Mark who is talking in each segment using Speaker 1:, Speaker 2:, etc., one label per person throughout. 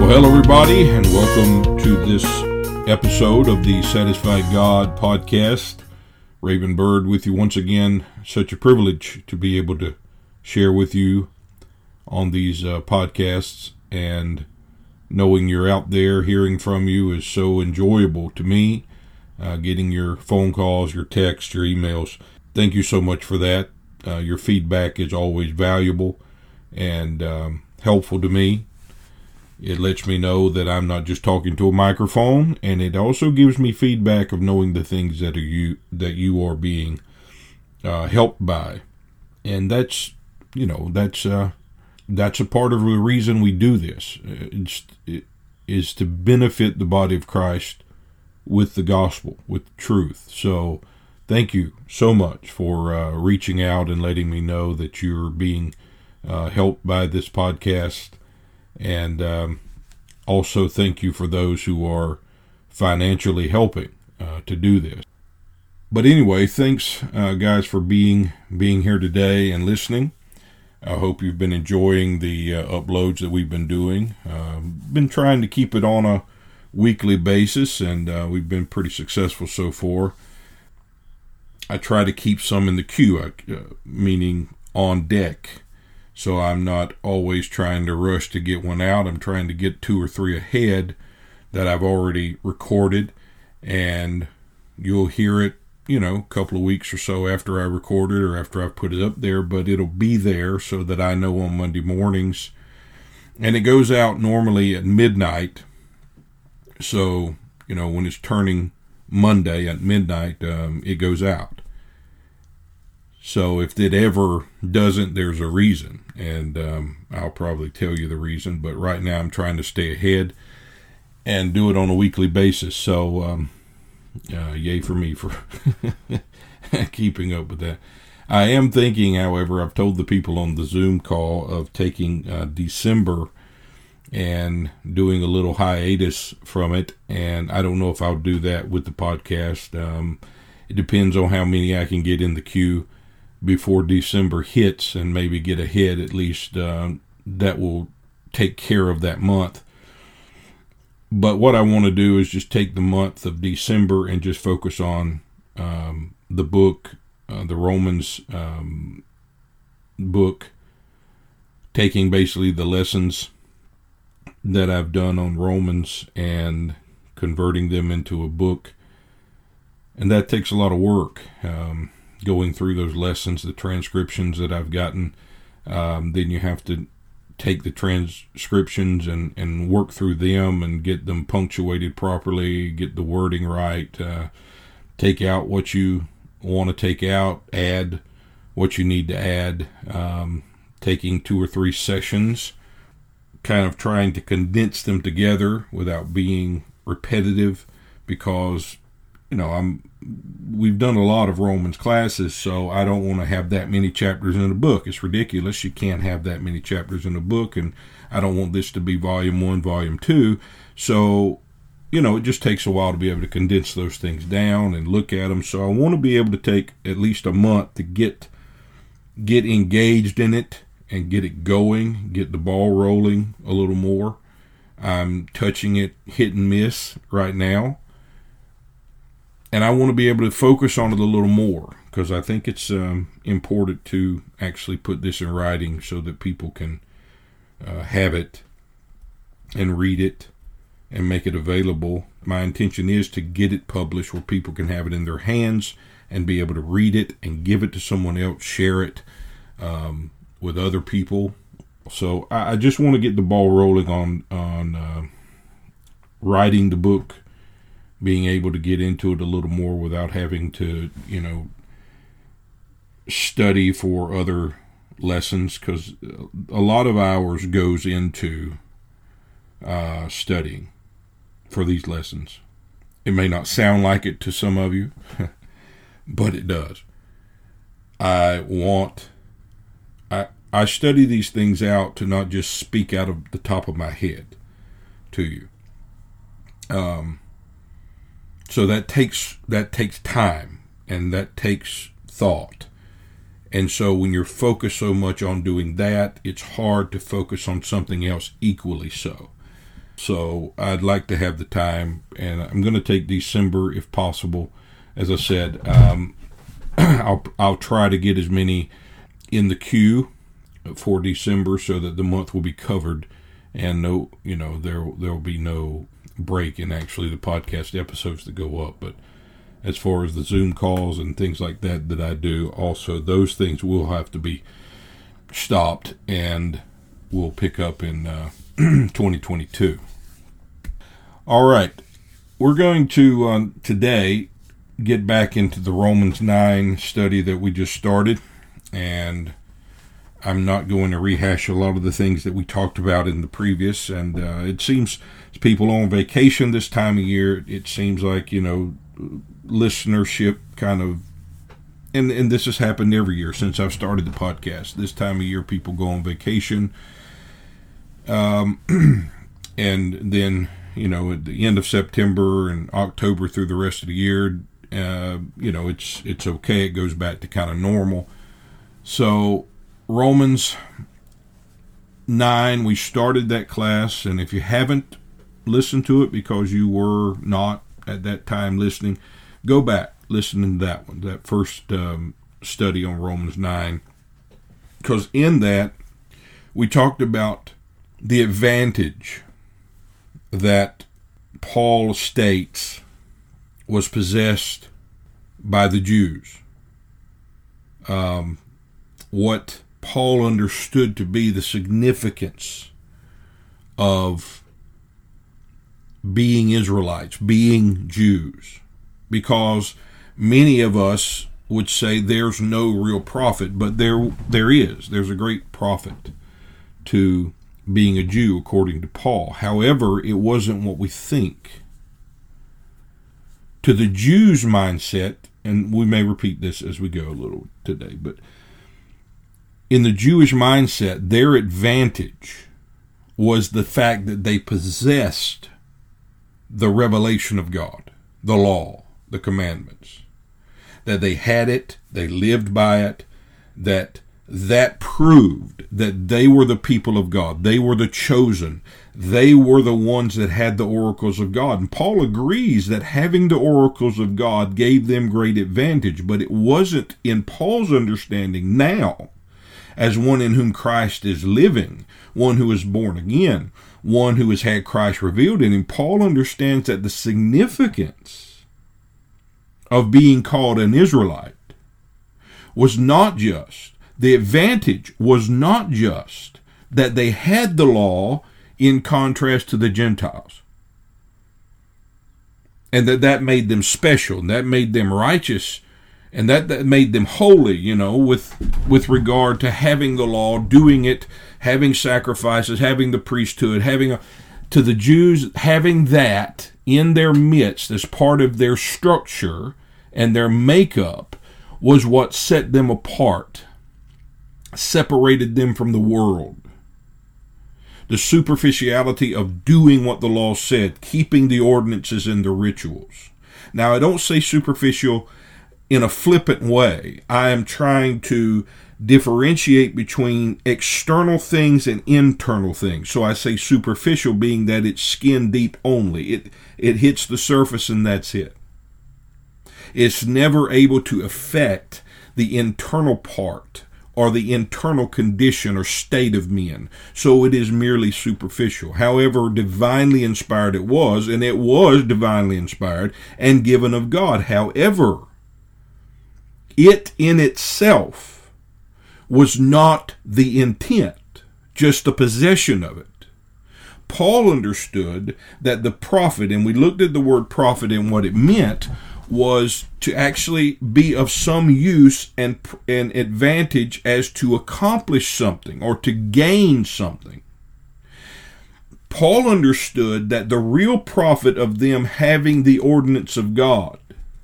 Speaker 1: Well, hello everybody, and welcome to this episode of the Satisfied God podcast. Raven Bird with you once again. Such a privilege to be able to share with you on these podcasts, and knowing you're out there, hearing from you is so enjoyable to me. Getting your phone calls, your texts, your emails. Thank you so much for that. Your feedback is always valuable and helpful to me. It lets me know that I'm not just talking to a microphone, and it also gives me feedback of knowing the things that you are being helped by, and that's a part of the reason we do this. It is to benefit the body of Christ with the gospel, with truth. So, thank you so much for reaching out and letting me know that you're being helped by this podcast. And also thank you for those who are financially helping to do this. But anyway, thanks guys for being here today and listening. I hope you've been enjoying the uploads that we've been doing. Been trying to keep it on a weekly basis, and we've been pretty successful so far. I try to keep some in the queue, meaning on deck. So I'm not always trying to rush to get one out. I'm trying to get 2 or 3 ahead that I've already recorded, and you'll hear it, a couple of weeks or so after I record it or after I've put it up there, but it'll be there so that I know on Monday mornings. And it goes out normally at midnight. So, when it's turning Monday at midnight, it goes out. So if it ever doesn't, there's a reason, and I'll probably tell you the reason, but right now I'm trying to stay ahead and do it on a weekly basis. So yay for me for keeping up with that. I am thinking, however, I've told the people on the Zoom call of taking December and doing a little hiatus from it, and I don't know if I'll do that with the podcast. It depends on how many I can get in the queue before December hits, and maybe get ahead at least. That will take care of that month. But what I want to do is just take the month of December and just focus on the book, the Romans book, taking basically the lessons that I've done on Romans and converting them into a book. And that takes a lot of work. Going through those lessons, the transcriptions that I've gotten, then you have to take the transcriptions and work through them and get them punctuated properly, get the wording right, take out what you want to take out, add what you need to add, taking 2 or 3 sessions, kind of trying to condense them together without being repetitive, because we've done a lot of Romans classes, so I don't want to have that many chapters in a book. It's ridiculous. You can't have that many chapters in a book, and I don't want this to be volume 1, volume 2. So, it just takes a while to be able to condense those things down and look at them. So I want to be able to take at least a month to get engaged in it and get it going, get the ball rolling a little more. I'm touching it hit and miss right now. And I want to be able to focus on it a little more, because I think it's important to actually put this in writing so that people can have it and read it and make it available. My intention is to get it published where people can have it in their hands and be able to read it and give it to someone else, share it with other people. So I just want to get the ball rolling on writing the book, being able to get into it a little more without having to, study for other lessons, because a lot of hours goes into studying for these lessons. It may not sound like it to some of you, but it does. I study these things out to not just speak out of the top of my head to you. So that takes time, and that takes thought. And so when you're focused so much on doing that, it's hard to focus on something else equally so. So I'd like to have the time, and I'm going to take December if possible. As I said, I'll try to get as many in the queue for December so that the month will be covered, and there will be no break in actually the podcast episodes that go up. But as far as the Zoom calls and things like that I do, also those things will have to be stopped, and we'll pick up in 2022. All right, we're going to today get back into the Romans 9 study that we just started, and I'm not going to rehash a lot of the things that we talked about in the previous, and it seems people on vacation this time of year, it seems like, listenership kind of, and this has happened every year since I've started the podcast. This time of year, people go on vacation, and then, at the end of September and October through the rest of the year, it's okay. It goes back to kind of normal. So Romans 9, we started that class, and if you haven't listened to it because you were not at that time listening, go back, listen to that one, that first study on Romans 9, because in that we talked about the advantage that Paul states was possessed by the Jews. What Paul understood to be the significance of being Israelites, being Jews, because many of us would say there's no real profit, but there is. There's a great profit to being a Jew, according to Paul. However, it wasn't what we think. To the Jews' mindset, and we may repeat this as we go a little today, but in the Jewish mindset, their advantage was the fact that they possessed the revelation of God, the law, the commandments, that they had it, they lived by it, that proved that they were the people of God. They were the chosen. They were the ones that had the oracles of God. And Paul agrees that having the oracles of God gave them great advantage, but it wasn't in Paul's understanding now, as one in whom Christ is living, one who is born again, one who has had Christ revealed in him. Paul understands that the significance of being called an Israelite was not just, the advantage was not just that they had the law in contrast to the Gentiles, and that made them special, and that made them righteous, and that made them holy, with regard to having the law, doing it, having sacrifices, having the priesthood, to the Jews, having that in their midst as part of their structure and their makeup was what set them apart, separated them from the world. The superficiality of doing what the law said, keeping the ordinances and the rituals. Now, I don't say superficial in a flippant way. I am trying to differentiate between external things and internal things. So I say superficial, being that it's skin deep only. It hits the surface and that's it. It's never able to affect the internal part or the internal condition or state of men. So it is merely superficial. However, divinely inspired it was, and it was divinely inspired and given of God. However, it in itself was not the intent, just the possession of it. Paul understood that the profit, and we looked at the word profit and what it meant, was to actually be of some use and advantage as to accomplish something or to gain something. Paul understood that the real profit of them having the ordinance of God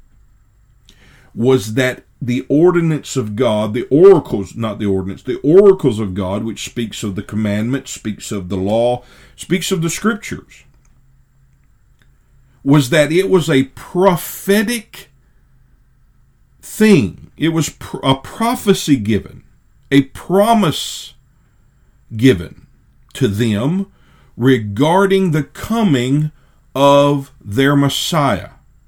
Speaker 1: was that the ordinance of God, the oracles, not the ordinance, the oracles of God, which speaks of the commandments, speaks of the law, speaks of the scriptures, was that it was a prophetic thing. It was a prophecy given, a promise given to them regarding the coming of their Messiah.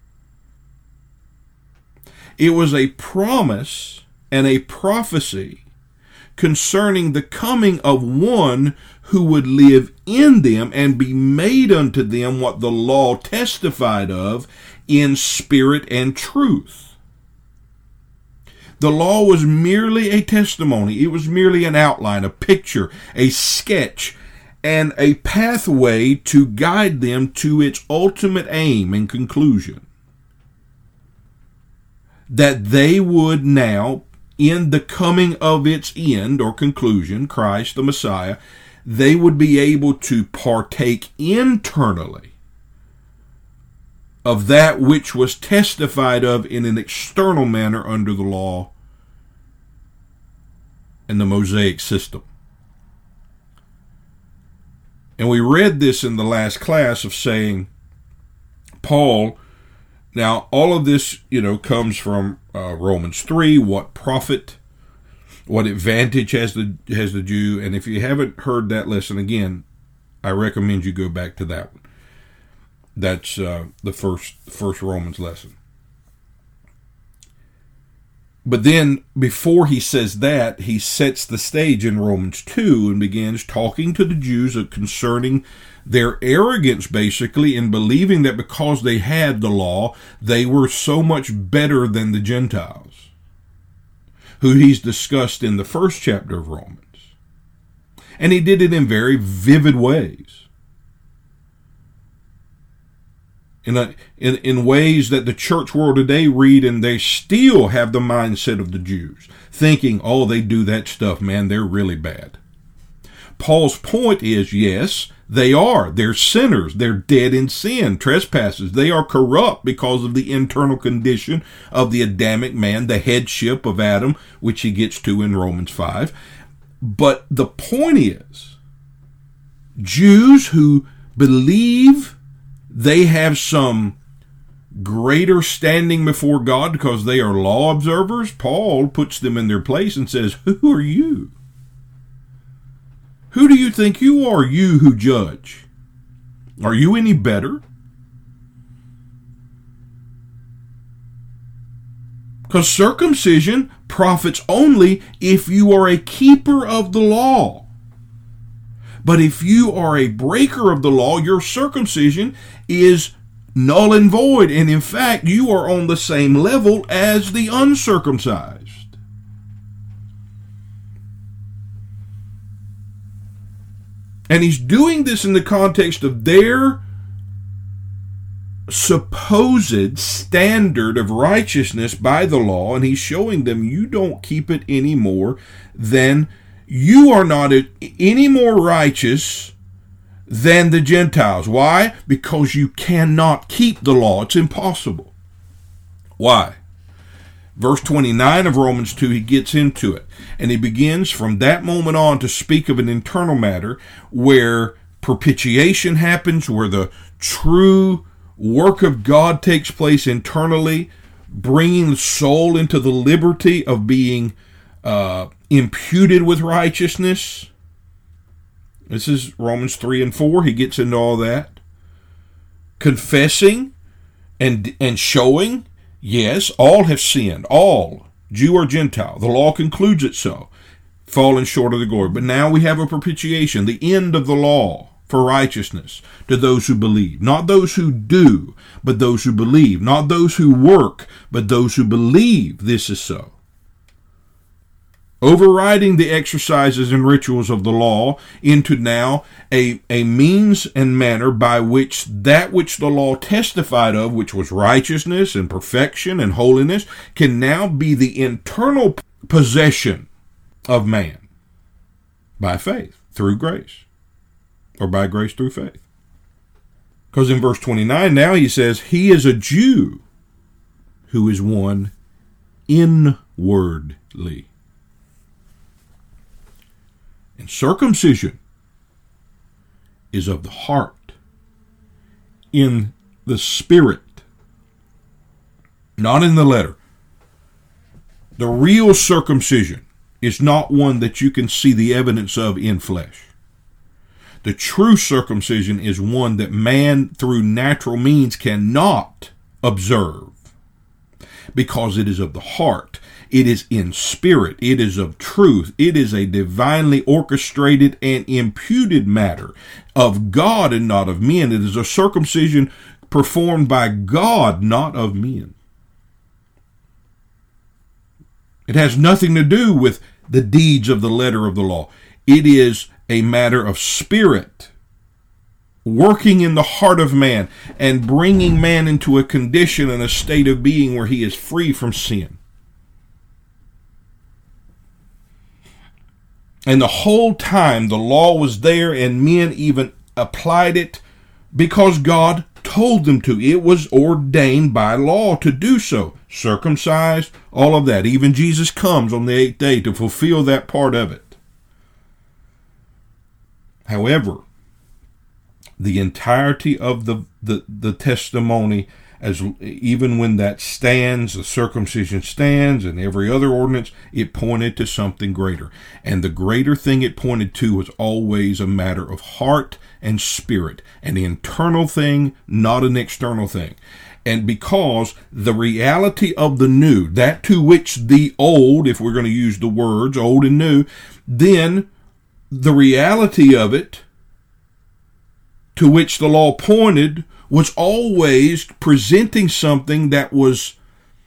Speaker 1: It was a promise and a prophecy concerning the coming of one who would live in them and be made unto them what the law testified of in spirit and truth. The law was merely a testimony. It was merely an outline, a picture, a sketch, and a pathway to guide them to its ultimate aim and conclusion. That they would now, in the coming of its end or conclusion, Christ the Messiah, they would be able to partake internally of that which was testified of in an external manner under the law and the Mosaic system. And we read this in the last class of saying, Paul, now all of this, comes from Romans 3, what profit, what advantage has the Jew, and if you haven't heard that lesson again, I recommend you go back to that one. That's the first Romans lesson. But then, before he says that, he sets the stage in Romans 2 and begins talking to the Jews concerning their arrogance, basically, in believing that because they had the law, they were so much better than the Gentiles, who he's discussed in the first chapter of Romans. And he did it in very vivid ways. In ways that the church world today read, and they still have the mindset of the Jews, thinking, oh, they do that stuff, man, they're really bad. Paul's point is, yes, they are. They're sinners. They're dead in sin, trespasses. They are corrupt because of the internal condition of the Adamic man, the headship of Adam, which he gets to in Romans 5. But the point is, Jews who believe they have some greater standing before God because they are law observers, Paul puts them in their place and says, who are you? Who do you think you are, you who judge? Are you any better? Because circumcision profits only if you are a keeper of the law. But if you are a breaker of the law, your circumcision is null and void. And in fact, you are on the same level as the uncircumcised. And he's doing this in the context of their supposed standard of righteousness by the law. And he's showing them you don't keep it any more than you are not any more righteous than the Gentiles. Why? Because you cannot keep the law. It's impossible. Why? Verse 29 of Romans 2, he gets into it. And he begins from that moment on to speak of an internal matter where propitiation happens, where the true work of God takes place internally, bringing the soul into the liberty of being imputed with righteousness. This is Romans 3 and 4. He gets into all that. Confessing and showing, yes, all have sinned. All, Jew or Gentile. The law concludes it so. Fallen short of the glory. But now we have a propitiation, the end of the law for righteousness to those who believe. Not those who do, but those who believe. Not those who work, but those who believe this is so. Overriding the exercises and rituals of the law into now a means and manner by which that which the law testified of, which was righteousness and perfection and holiness, can now be the internal possession of man by faith through grace, or by grace through faith. Because in verse 29 now he says, he is a Jew who is one inwardly. And circumcision is of the heart, in the spirit, not in the letter. The real circumcision is not one that you can see the evidence of in flesh. The true circumcision is one that man through natural means cannot observe, because it is of the heart. It is in spirit. It is of truth. It is a divinely orchestrated and imputed matter of God and not of men. It is a circumcision performed by God, not of men. It has nothing to do with the deeds of the letter of the law. It is a matter of spirit working in the heart of man and bringing man into a condition and a state of being where he is free from sin. And the whole time the law was there, and men even applied it because God told them to. It was ordained by law to do so. Circumcised, all of that. Even Jesus comes on the 8th day to fulfill that part of it. However, the entirety of the testimony, as even when that stands, the circumcision stands, and every other ordinance, it pointed to something greater. And the greater thing it pointed to was always a matter of heart and spirit, an internal thing, not an external thing. And because the reality of the new, that to which the old, if we're going to use the words old and new, then the reality of it to which the law pointed was always presenting something that was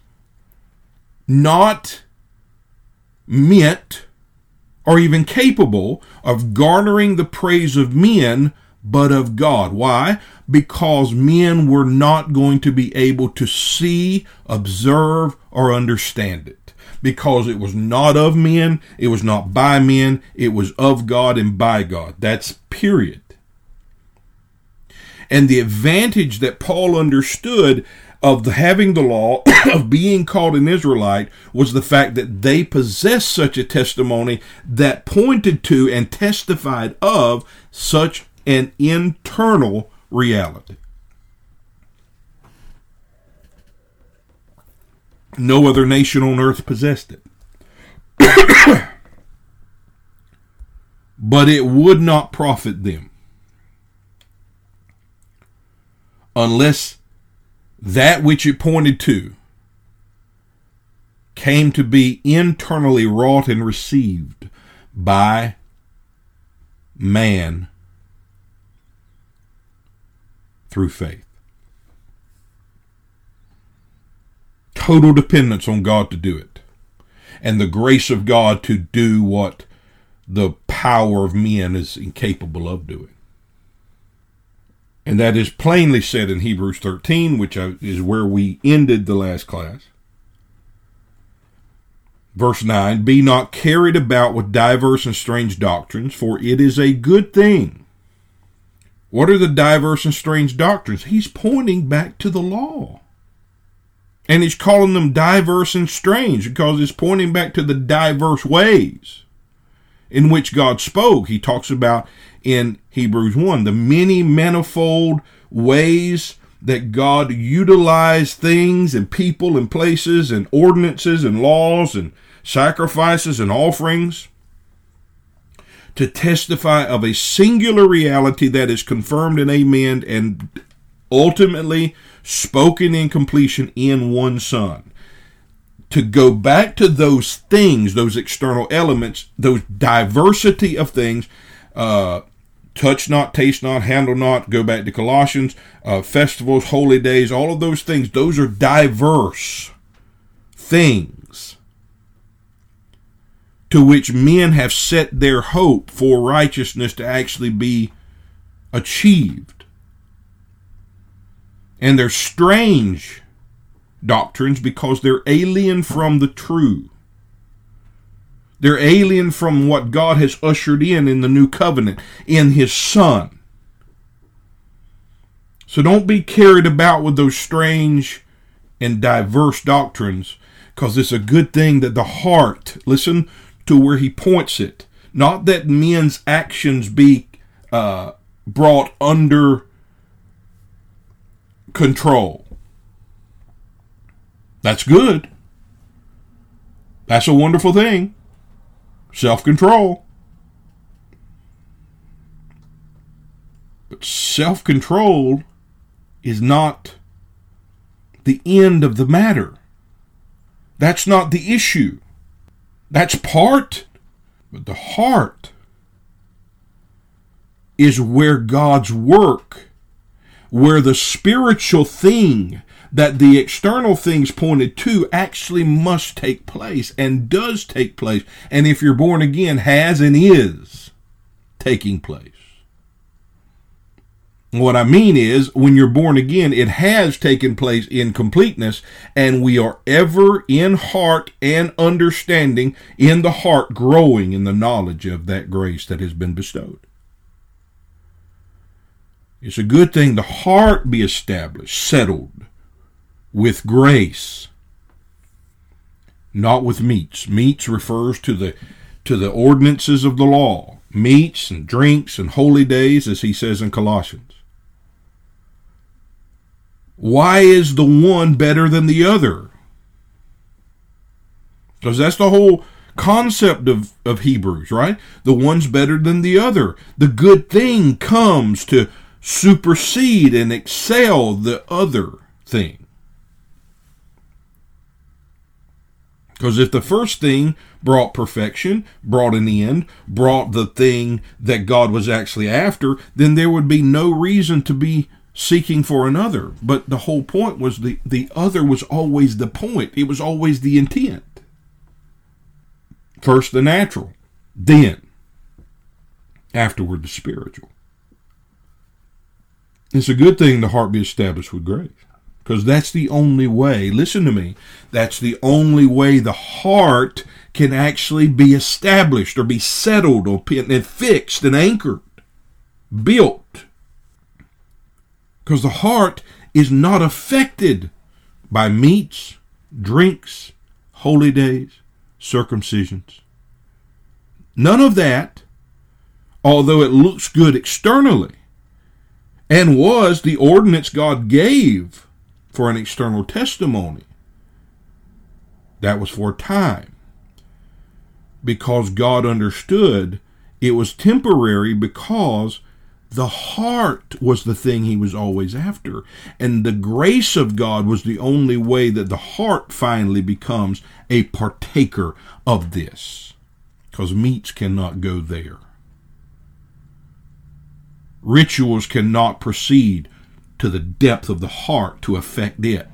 Speaker 1: not meant or even capable of garnering the praise of men, but of God. Why? Because men were not going to be able to see, observe, or understand it. Because it was not of men, it was not by men, it was of God and by God. That's period. And the advantage that Paul understood of having the law, of being called an Israelite, was the fact that they possessed such a testimony that pointed to and testified of such an internal reality. No other nation on earth possessed it. But it would not profit them unless that which it pointed to came to be internally wrought and received by man through faith. Total dependence on God to do it, and the grace of God to do what the power of men is incapable of doing. And that is plainly said in Hebrews 13, which is where we ended the last class. Verse 9, be not carried about with diverse and strange doctrines, for it is a good thing. What are the diverse and strange doctrines? He's pointing back to the law. And he's calling them diverse and strange because it's pointing back to the diverse ways in which God spoke. He talks about in Hebrews 1, the many manifold ways that God utilized things and people and places and ordinances and laws and sacrifices and offerings to testify of a singular reality that is confirmed in amen and ultimately spoken in completion in one Son. To go back to those things, those external elements, those diversity of things, touch not, taste not, handle not, go back to Colossians, festivals, holy days, all of those things, those are diverse things to which men have set their hope for righteousness to actually be achieved. And they're strange doctrines because they're alien from the true. They're alien from what God has ushered in the new covenant, in His Son. So don't be carried about with those strange and diverse doctrines, because it's a good thing that the heart, listen to where he points it, not that men's actions be brought under control. That's good. That's a wonderful thing. Self-control. But self-control is not the end of the matter. That's not the issue. That's part. But the heart is where God's work, where the spiritual thing that the external things pointed to actually must take place and does take place. And if you're born again, has and is taking place. What I mean is, when you're born again, it has taken place in completeness, and we are ever in heart and understanding, in the heart, growing in the knowledge of that grace that has been bestowed. It's a good thing the heart be established, settled, with grace, not with meats. Meats refers to the ordinances of the law, meats and drinks and holy days, as he says in Colossians. Why is the one better than the other? Because that's the whole concept of Hebrews, right? The one's better than the other. The good thing comes to supersede and excel the other thing. Because if the first thing brought perfection, brought an end, brought the thing that God was actually after, then there would be no reason to be seeking for another. But the whole point was the other was always the point. It was always the intent. First the natural, then afterward the spiritual. It's a good thing the heart be established with grace, because that's the only way, listen to me, that's the only way the heart can actually be established or be settled or and fixed and anchored, built. Because the heart is not affected by meats, drinks, holy days, circumcisions. None of that, although it looks good externally, and was the ordinance God gave for an external testimony. That was for a time. Because God understood it was temporary, because the heart was the thing he was always after. And the grace of God was the only way that the heart finally becomes a partaker of this. Because meats cannot go there. Rituals cannot proceed to the depth of the heart to affect it.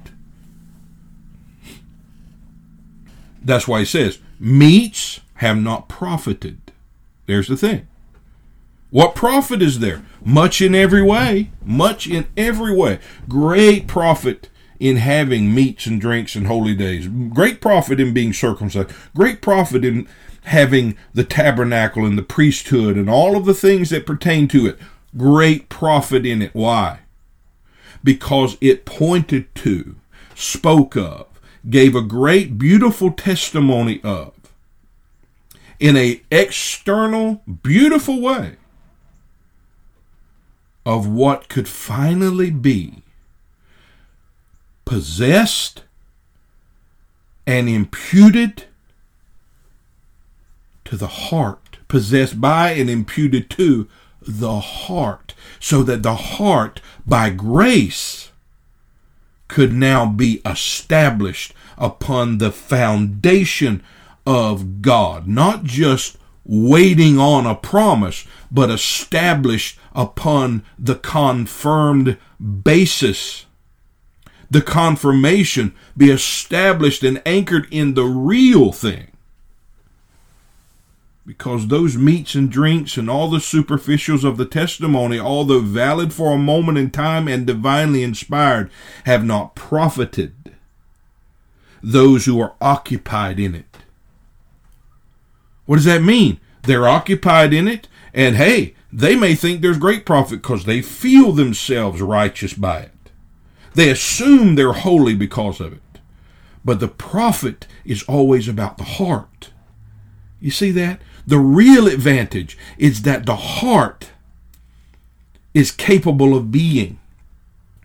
Speaker 1: That's why he says, meats have not profited. There's the thing. What profit is there? Much in every way. Much in every way. Great profit in having meats and drinks and holy days. Great profit in being circumcised. Great profit in having the tabernacle and the priesthood and all of the things that pertain to it. Great profit in it. Why? Because it pointed to, spoke of, gave a great beautiful testimony of, in an external beautiful way, of what could finally be possessed and imputed to the heart, possessed by and imputed to the heart, so that the heart, by grace, could now be established upon the foundation of God, not just waiting on a promise, but established upon the confirmed basis. The confirmation be established and anchored in the real thing. Because those meats and drinks and all the superficials of the testimony, although valid for a moment in time and divinely inspired, have not profited those who are occupied in it. What does that mean? They're occupied in it, and hey, they may think there's great profit because they feel themselves righteous by it. They assume they're holy because of it. But the profit is always about the heart. You see that? The real advantage is that the heart is capable of being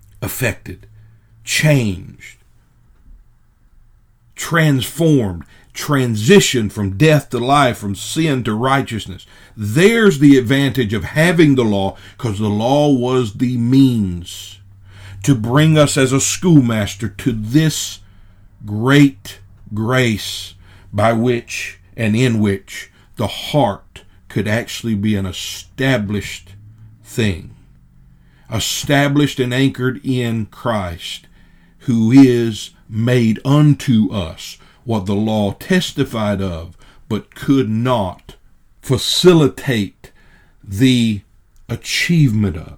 Speaker 1: affected, changed, transformed, transition from death to life, from sin to righteousness. There's the advantage of having the law, because the law was the means to bring us as a schoolmaster to this great grace by which and in which the heart could actually be an established thing, established and anchored in Christ, who is made unto us what the law testified of, but could not facilitate the achievement of.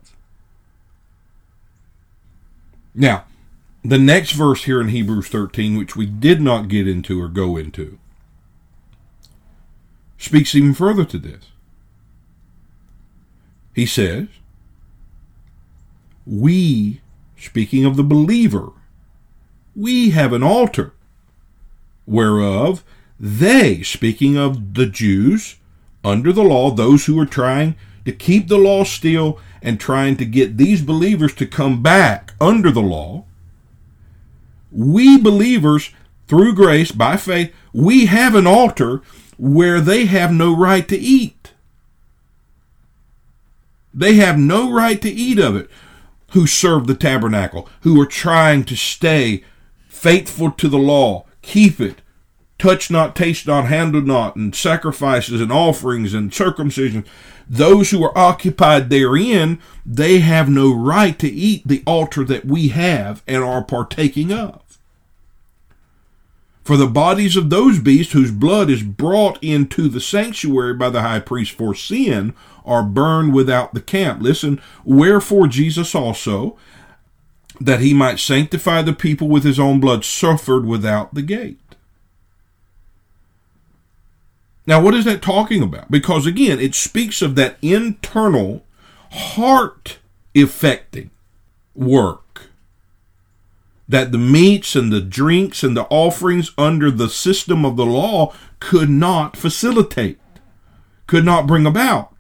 Speaker 1: Now, the next verse here in Hebrews 13, which we did not get into or go into, speaks even further to this. He says, we, speaking of the believer, we have an altar, whereof they, speaking of the Jews under the law, those who are trying to keep the law still and trying to get these believers to come back under the law, we believers, through grace, by faith, we have an altar where they have no right to eat. They have no right to eat of it, who serve the tabernacle, who are trying to stay faithful to the law, keep it, touch not, taste not, handle not, and sacrifices and offerings and circumcision. Those who are occupied therein, they have no right to eat the altar that we have and are partaking of. For the bodies of those beasts whose blood is brought into the sanctuary by the high priest for sin are burned without the camp. Listen, wherefore Jesus also, that he might sanctify the people with his own blood, suffered without the gate. Now, what is that talking about? Because, again, it speaks of that internal, heart-affecting work that the meats and the drinks and the offerings under the system of the law could not facilitate, could not bring about.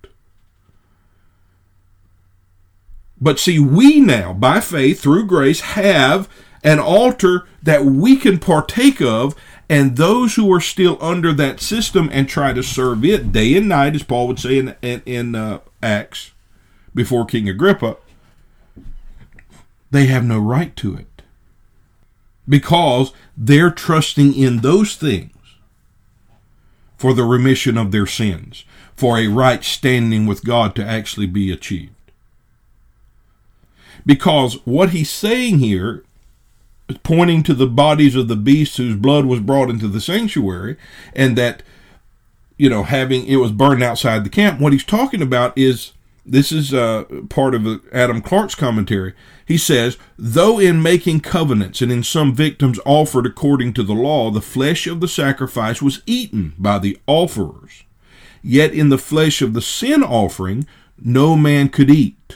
Speaker 1: But see, we now, by faith, through grace, have an altar that we can partake of, and those who are still under that system and try to serve it day and night, as Paul would say in Acts, before King Agrippa, they have no right to it. Because they're trusting in those things for the remission of their sins, for a right standing with God to actually be achieved. Because what he's saying here, pointing to the bodies of the beasts whose blood was brought into the sanctuary, and that, it was burned outside the camp. What he's talking about is, this is part of Adam Clark's commentary. He says, though in making covenants and in some victims offered according to the law, the flesh of the sacrifice was eaten by the offerers, yet in the flesh of the sin offering no man could eat.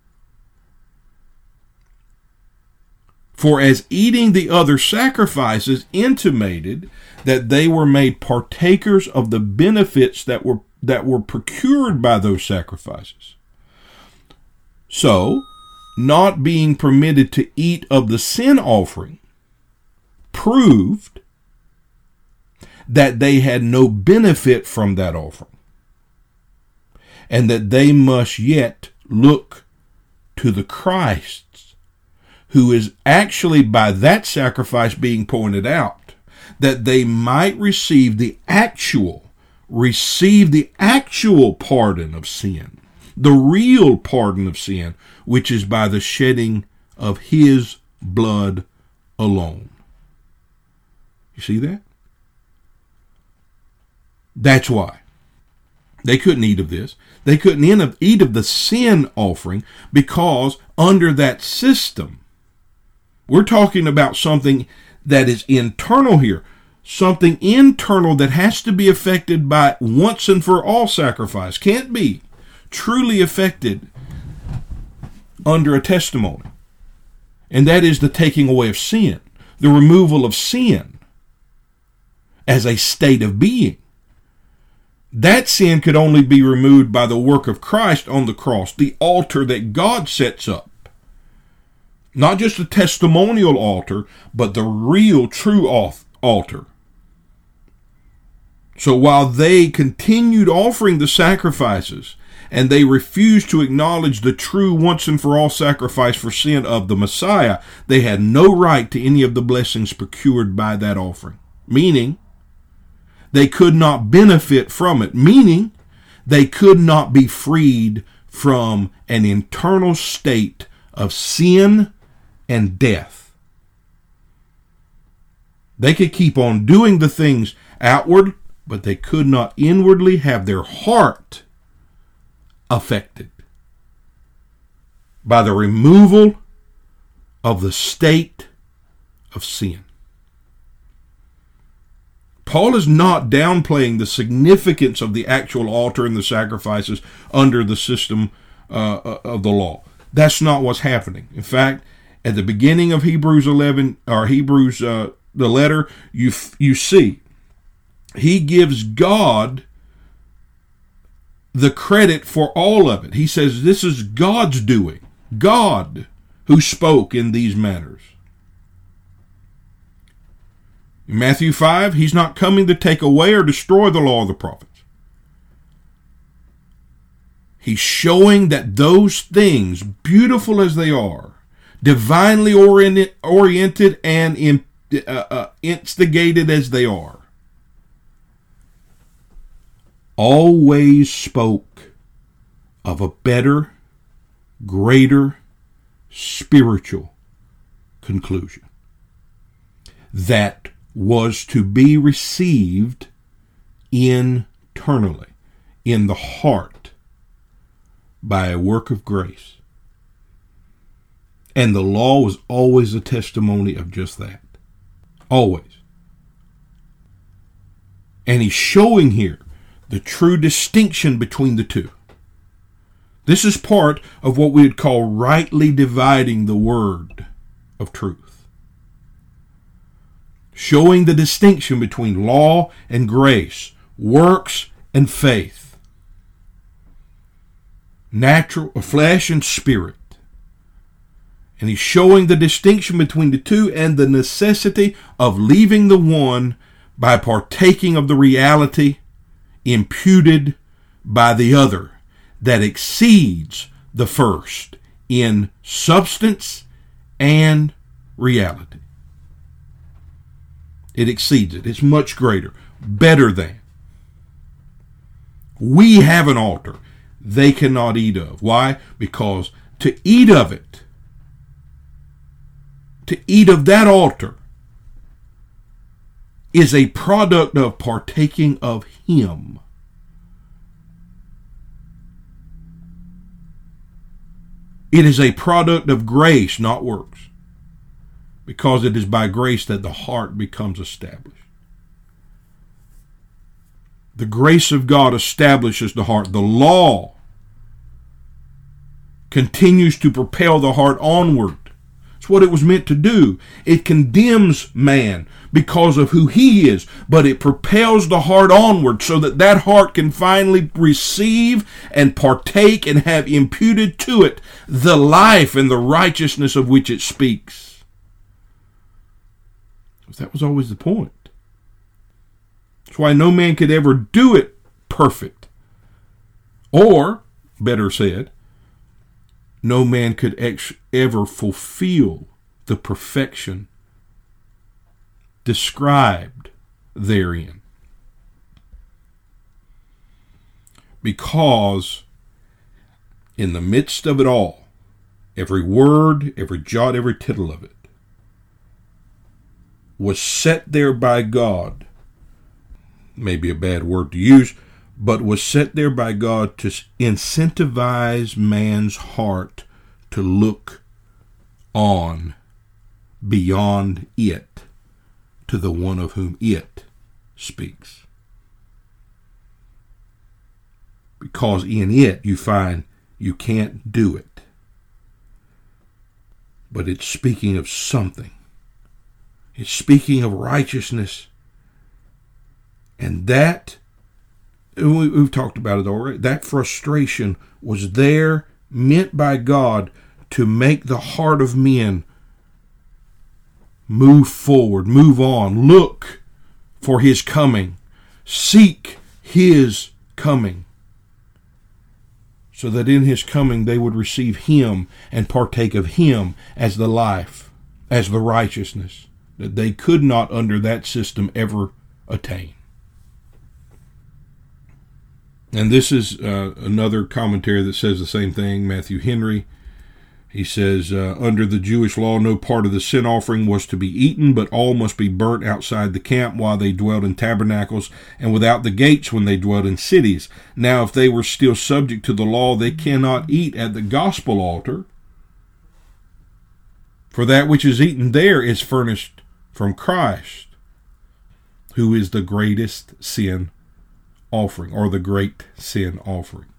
Speaker 1: For as eating the other sacrifices intimated that they were made partakers of the benefits that were procured by those sacrifices. So, not being permitted to eat of the sin offering proved that they had no benefit from that offering, and that they must yet look to the Christ, who is actually, by that sacrifice being pointed out, that they might receive the actual pardon of sin, the real pardon of sin, which is by the shedding of his blood alone. You see that? That's why they couldn't eat of this. They couldn't eat of the sin offering, because under that system, we're talking about something that is internal here. Something internal that has to be affected by once and for all sacrifice. Can't be truly affected under a testimony. And that is the taking away of sin. The removal of sin as a state of being. That sin could only be removed by the work of Christ on the cross, the altar that God sets up. Not just a testimonial altar, but the real, true altar. So while they continued offering the sacrifices, and they refused to acknowledge the true once and for all sacrifice for sin of the Messiah, they had no right to any of the blessings procured by that offering. Meaning, they could not benefit from it. Meaning, they could not be freed from an internal state of sin and death. They could keep on doing the things outward, but they could not inwardly have their heart affected by the removal of the state of sin. Paul is not downplaying the significance of the actual altar and the sacrifices under the system of the law. That's not what's happening. In fact, at the beginning of Hebrews 11, or Hebrews, the letter, you see, he gives God the credit for all of it. He says this is God's doing. God who spoke in these matters. In Matthew 5, he's not coming to take away or destroy the law of the prophets. He's showing that those things, beautiful as they are, divinely oriented and instigated as they are, always spoke of a better, greater, spiritual conclusion that was to be received internally, in the heart, by a work of grace. And the law was always a testimony of just that. Always. And he's showing here the true distinction between the two. This is part of what we would call rightly dividing the word of truth. Showing the distinction between law and grace, works and faith, natural, flesh and spirit. And he's showing the distinction between the two and the necessity of leaving the one by partaking of the reality imputed by the other that exceeds the first in substance and reality. It exceeds it. It's much greater, better than. We have an altar they cannot eat of. Why? Because to eat of it, to eat of that altar, is a product of partaking of Him. It is a product of grace, not works, because it is by grace that the heart becomes established. The grace of God establishes the heart. The law continues to propel the heart onward. It's what it was meant to do. It condemns man because of who he is, but it propels the heart onward so that that heart can finally receive and partake and have imputed to it the life and the righteousness of which it speaks. That was always the point. That's why no man could ever do it perfect. Or, better said, no man could ever fulfill the perfection described therein. Because in the midst of it all, every word, every jot, every tittle of it was set there by God. Maybe a bad word to use, but was set there by God to incentivize man's heart to look on beyond it to the one of whom it speaks. Because in it you find you can't do it. But it's speaking of something. It's speaking of righteousness. And that, we've talked about it already, that frustration was there, meant by God to make the heart of men move forward, move on, look for His coming, seek his coming, so that in his coming they would receive him and partake of him as the life, as the righteousness that they could not under that system ever attain. And this is another commentary that says the same thing. Matthew Henry, he says, under the Jewish law, no part of the sin offering was to be eaten, but all must be burnt outside the camp while they dwelt in tabernacles, and without the gates when they dwelt in cities. Now, if they were still subject to the law, they cannot eat at the gospel altar, for that which is eaten there is furnished from Christ, who is the greatest sin offering, or the great sin offering.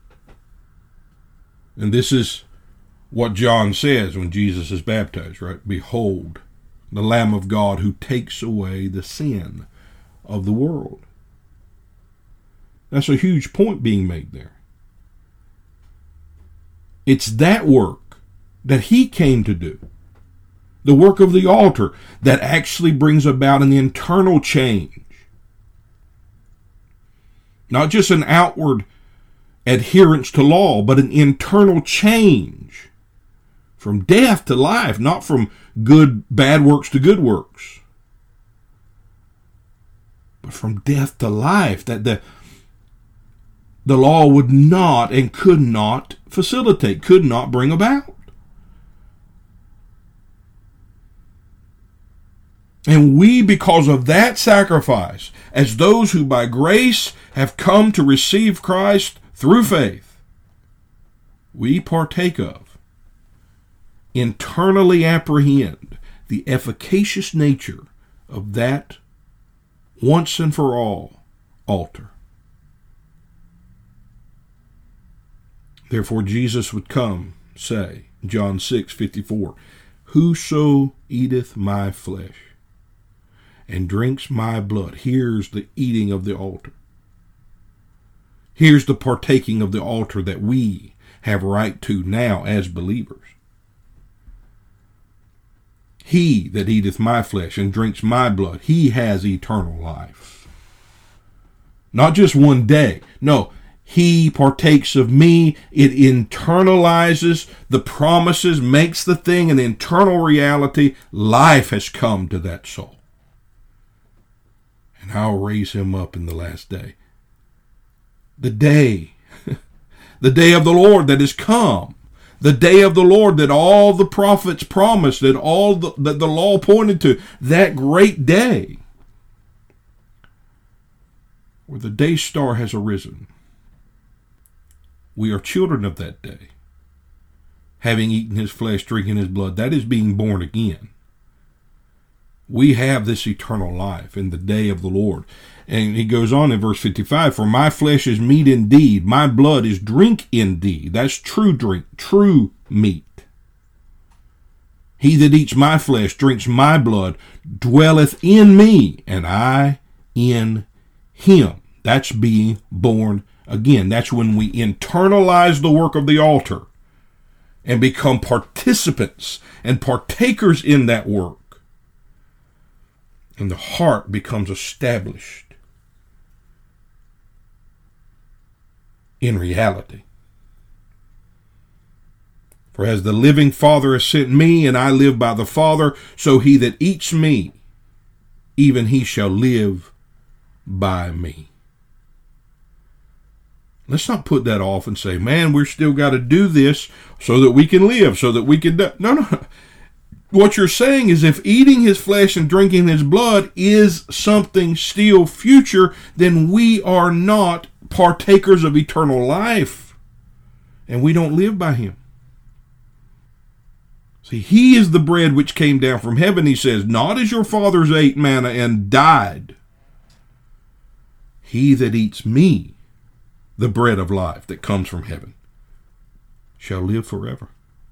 Speaker 1: And this is what John says when Jesus is baptized, right? Behold, the Lamb of God who takes away the sin of the world. That's a huge point being made there. It's that work that he came to do, the work of the altar, that actually brings about an internal change. Not just an outward adherence to law, but an internal change from death to life, not from bad works to good works, but from death to life, that the law would not and could not facilitate, could not bring about. And we, because of that sacrifice, as those who by grace have come to receive Christ through faith, we partake of, internally apprehend the efficacious nature of that once and for all altar. Therefore Jesus would come, say, John 6:54, whoso eateth my flesh and drinks my blood. Here's the eating of the altar. Here's the partaking of the altar that we have right to now as believers. He that eateth my flesh and drinks my blood, he has eternal life. Not just one day. No, he partakes of me. It internalizes the promises, makes the thing an internal reality. Life has come to that soul. And I'll raise him up in the last day. The day of the Lord that is come. The day of the Lord that all the prophets promised, that the law pointed to. That great day where the day star has arisen. We are children of that day, having eaten his flesh, drinking his blood. That is being born again. We have this eternal life in the day of the Lord. And he goes on in verse 55, for my flesh is meat indeed, my blood is drink indeed. That's true drink, true meat. He that eats my flesh, drinks my blood, dwelleth in me, and I in him. That's being born again. That's when we internalize the work of the altar and become participants and partakers in that work. And the heart becomes established in reality. For as the living Father has sent me, and I live by the Father, so he that eats me, even he shall live by me. Let's not put that off and say, man, we're still got to do this so that we can live, so that we can die. No. What you're saying is if eating his flesh and drinking his blood is something still future, then we are not partakers of eternal life. And we don't live by him. See, he is the bread which came down from heaven, he says, not as your fathers ate manna and died. He that eats me, the bread of life that comes from heaven, shall live forever.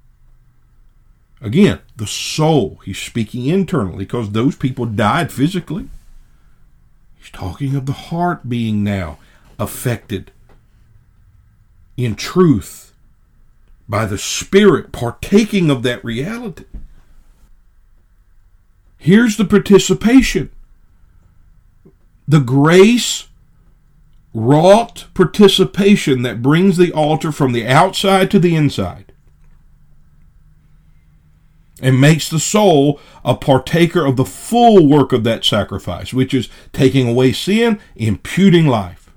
Speaker 1: Again, the soul, he's speaking internally because those people died physically. He's talking of the heart being now affected in truth by the Spirit, partaking of that reality. Here's the participation. the grace wrought participation that brings the altar from the outside to the inside and makes the soul a partaker of the full work of that sacrifice, which is taking away sin, imputing life.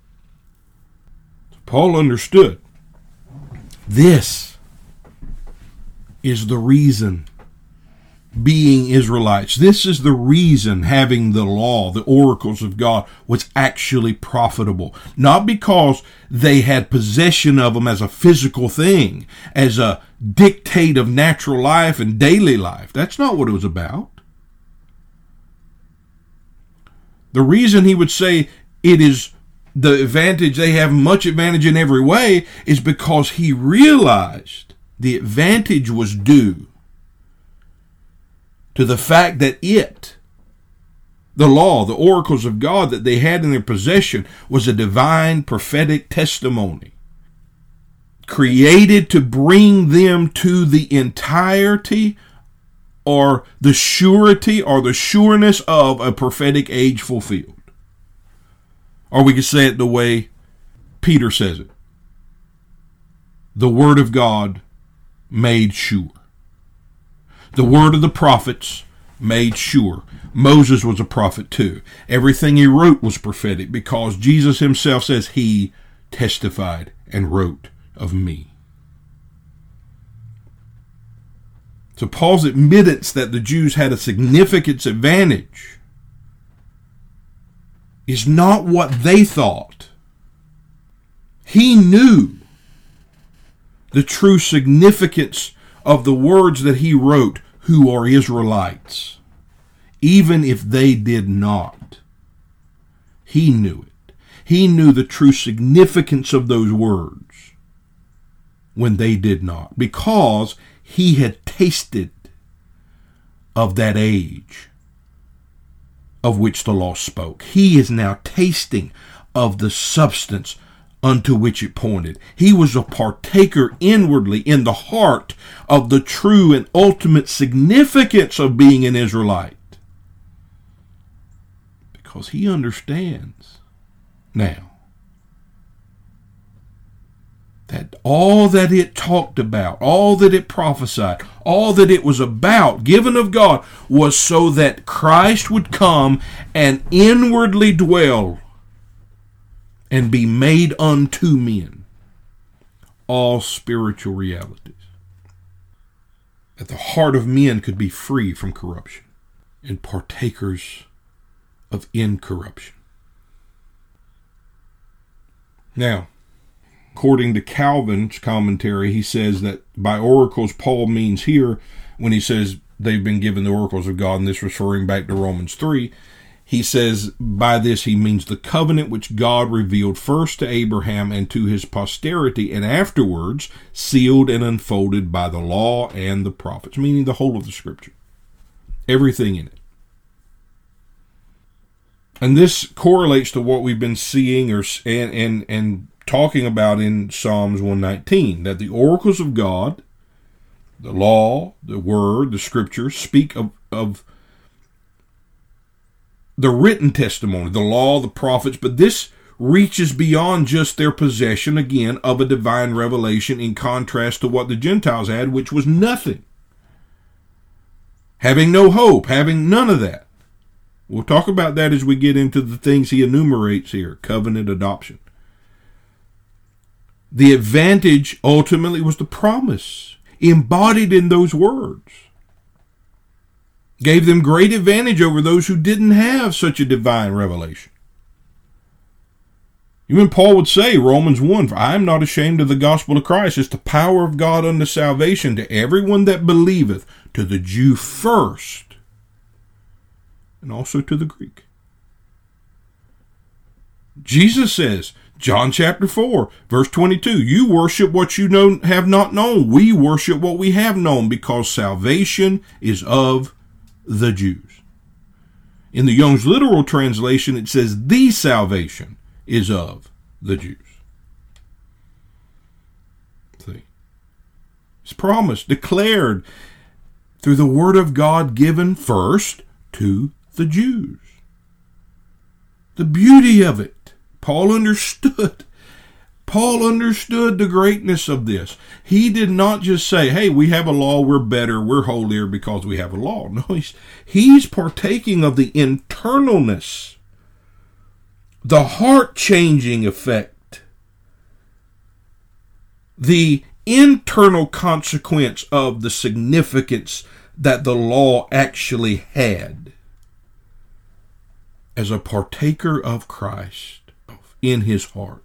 Speaker 1: Paul understood this is the reason being Israelites. This is the reason having the law, the oracles of God, was actually profitable. Not because they had possession of them as a physical thing, as a dictate of natural life and daily life. That's not what it was about. The reason he would say it is the advantage, they have much advantage in every way, is because he realized the advantage was due to the fact that the law, the oracles of God that they had in their possession, was a divine prophetic testimony created to bring them to the entirety or the surety or the sureness of a prophetic age fulfilled. Or we could say it the way Peter says it. The word of God made sure. The word of the prophets made sure. Moses was a prophet too. Everything he wrote was prophetic because Jesus himself says he testified and wrote of me. So Paul's admittance that the Jews had a significant advantage is not what they thought. He knew the true significance of the words that he wrote, who are Israelites, even if they did not. He knew it. He knew the true significance of those words when they did not, because he had tasted of that age of which the law spoke. He is now tasting of the substance unto which it pointed. He was a partaker inwardly in the heart of the true and ultimate significance of being an Israelite. Because he understands now that all that it talked about, all that it prophesied, all that it was about, given of God, was so that Christ would come and inwardly dwell and be made unto men all spiritual realities. That the heart of men could be free from corruption and partakers of incorruption. Now, according to Calvin's commentary, he says that by oracles, Paul means here, when he says they've been given the oracles of God, and this referring back to Romans 3, he says by this he means the covenant which God revealed first to Abraham and to his posterity, and afterwards sealed and unfolded by the law and the prophets, meaning the whole of the Scripture, everything in it. And this correlates to what we've been seeing and talking about in Psalms 119, that the oracles of God, the law, the word, the Scripture, speak of the written testimony, the law, the prophets, but this reaches beyond just their possession, again, of a divine revelation in contrast to what the Gentiles had, which was nothing. Having no hope, having none of that. We'll talk about that as we get into the things he enumerates here, covenant adoption. The advantage ultimately was the promise embodied in those words. Gave them great advantage over those who didn't have such a divine revelation. Even Paul would say, Romans 1, "For I am not ashamed of the gospel of Christ. It's the power of God unto salvation to everyone that believeth, to the Jew first, and also to the Greek." Jesus says, John chapter 4, verse 22, "You worship what you have not known. We worship what we have known, because salvation is of the Jews." In the Young's literal translation, it says, "The salvation is of the Jews." See? It's promised, declared through the word of God given first to the Jews. the beauty of it. Paul understood the greatness of this. He did not just say, hey, we have a law, we're better, we're holier because we have a law. No, he's partaking of the internalness, the heart-changing effect, the internal consequence of the significance that the law actually had as a partaker of Christ in his heart.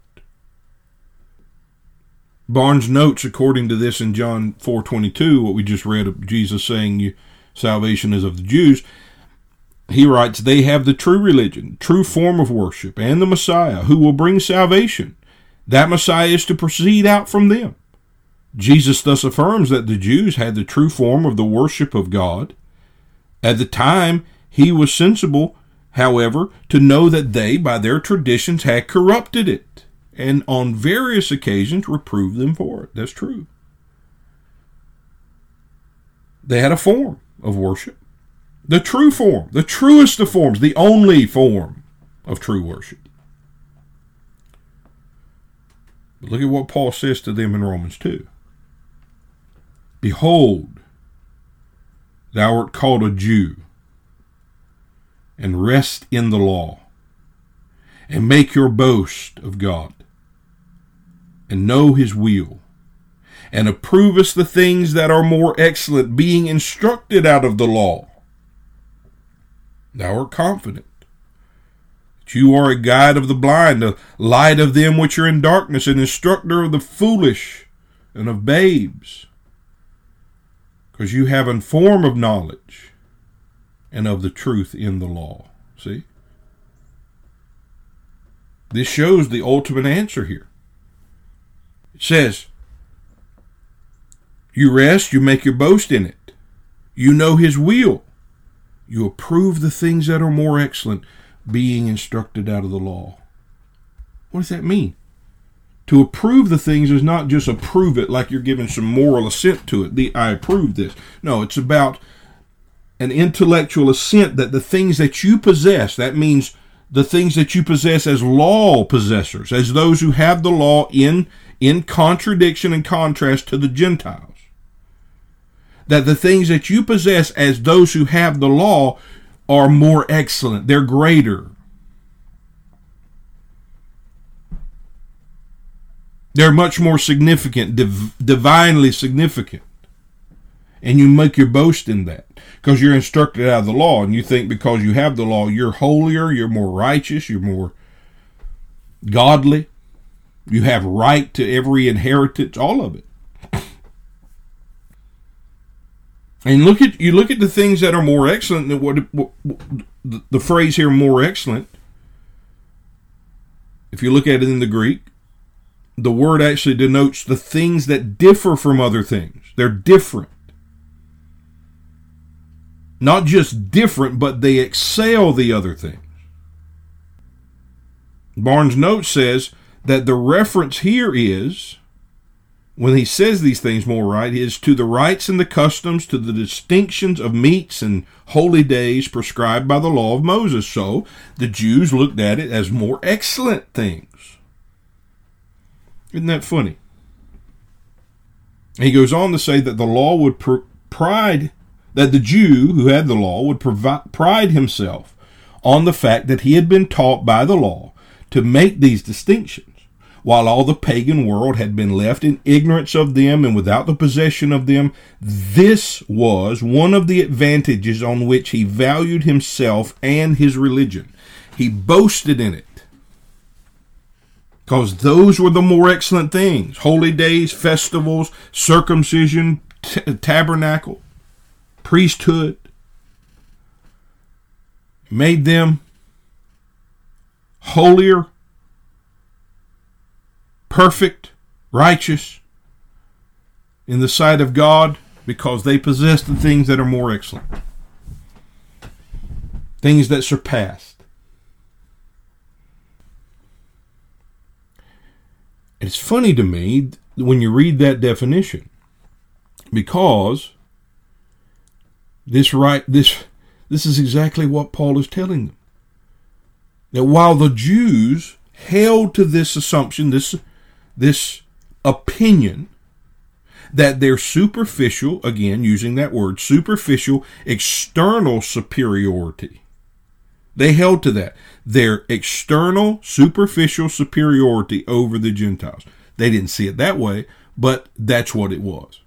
Speaker 1: Barnes notes, according to this in John 4:22, what we just read of Jesus saying salvation is of the Jews, he writes, they have the true religion, true form of worship, and the Messiah who will bring salvation. That Messiah is to proceed out from them. Jesus thus affirms that the Jews had the true form of the worship of God. At the time, he was sensible, however, to know that they, by their traditions, had corrupted it, and on various occasions reproved them for it. That's true. They had a form of worship. The true form, the truest of forms, the only form of true worship. But look at what Paul says to them in Romans 2. Behold, thou art called a Jew, and rest in the law, and make your boast of God, and know his will, and approvest the things that are more excellent, being instructed out of the law. Thou art confident that you are a guide of the blind, a light of them which are in darkness, an instructor of the foolish and of babes, because you have a form of knowledge and of the truth in the law. See? This shows the ultimate answer here. It says, you rest, you make your boast in it. You know his will. You approve the things that are more excellent, being instructed out of the law. What does that mean? To approve the things is not just approve it like you're giving some moral assent to it. I approve this. No, it's about an intellectual assent that the things that you possess, that means the things that you possess as law possessors, as those who have the law in contradiction and contrast to the Gentiles, that the things that you possess as those who have the law are more excellent. They're greater. They're much more significant, divinely significant. And you make your boast in that because you're instructed out of the law, and you think because you have the law, you're holier, you're more righteous, you're more godly. You have right to every inheritance, all of it. And you look at the things that are more excellent. What the phrase here, more excellent, if you look at it in the Greek, the word actually denotes the things that differ from other things. They're different. Not just different, but they excel the other things. Barnes' note says that the reference here is, when he says these things more right, is to the rites and the customs, to the distinctions of meats and holy days prescribed by the law of Moses. So the Jews looked at it as more excellent things. Isn't that funny? He goes on to say that the law would that the Jew who had the law would pride himself on the fact that he had been taught by the law to make these distinctions, while all the pagan world had been left in ignorance of them and without the possession of them. This was one of the advantages on which he valued himself and his religion. He boasted in it, because those were the more excellent things. Holy days, festivals, circumcision, tabernacle, priesthood. Made them holier, perfect, righteous in the sight of God, because they possess the things that are more excellent. Things that surpassed. It's funny to me when you read that definition, because this is exactly what Paul is telling them. that while the Jews held to this assumption, this opinion, that their superficial, again using that word, superficial external superiority, they held to that, their external superficial superiority over the Gentiles. They didn't see it that way, but that's what it was.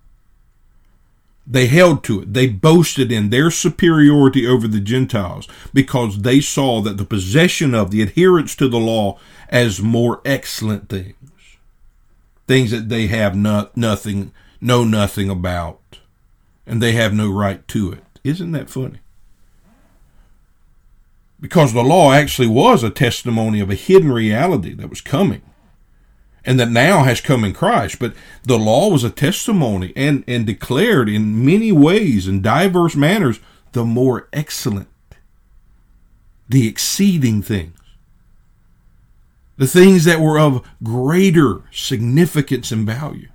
Speaker 1: They held to it. They boasted in their superiority over the Gentiles because they saw that the possession of the adherence to the law as more excellent things. Things that they have know nothing about, and they have no right to it. Isn't that funny? Because the law actually was a testimony of a hidden reality that was coming, and that now has come in Christ. But the law was a testimony and declared in many ways, in diverse manners, the more excellent, the exceeding things. The things that were of greater significance and value.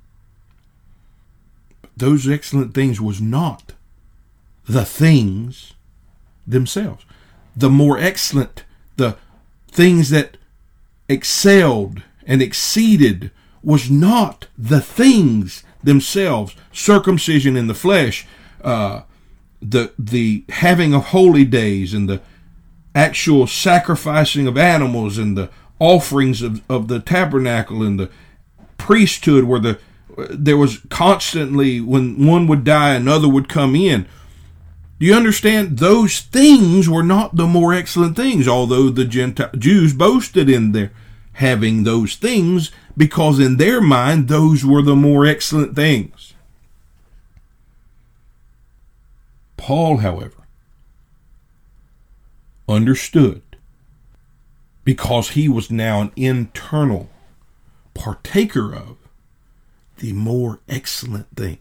Speaker 1: But those excellent things was not the things themselves. The more excellent, the things that excelled and exceeded was not the things themselves. Circumcision in the flesh, the having of holy days, and the actual sacrificing of animals, and the offerings of the tabernacle, and the priesthood, where there was constantly, when one would die, another would come in. Do you understand? Those things were not the more excellent things, although the Jews boasted in their having those things, because in their mind those were the more excellent things. Paul, however, understood, because he was now an internal partaker of the more excellent things.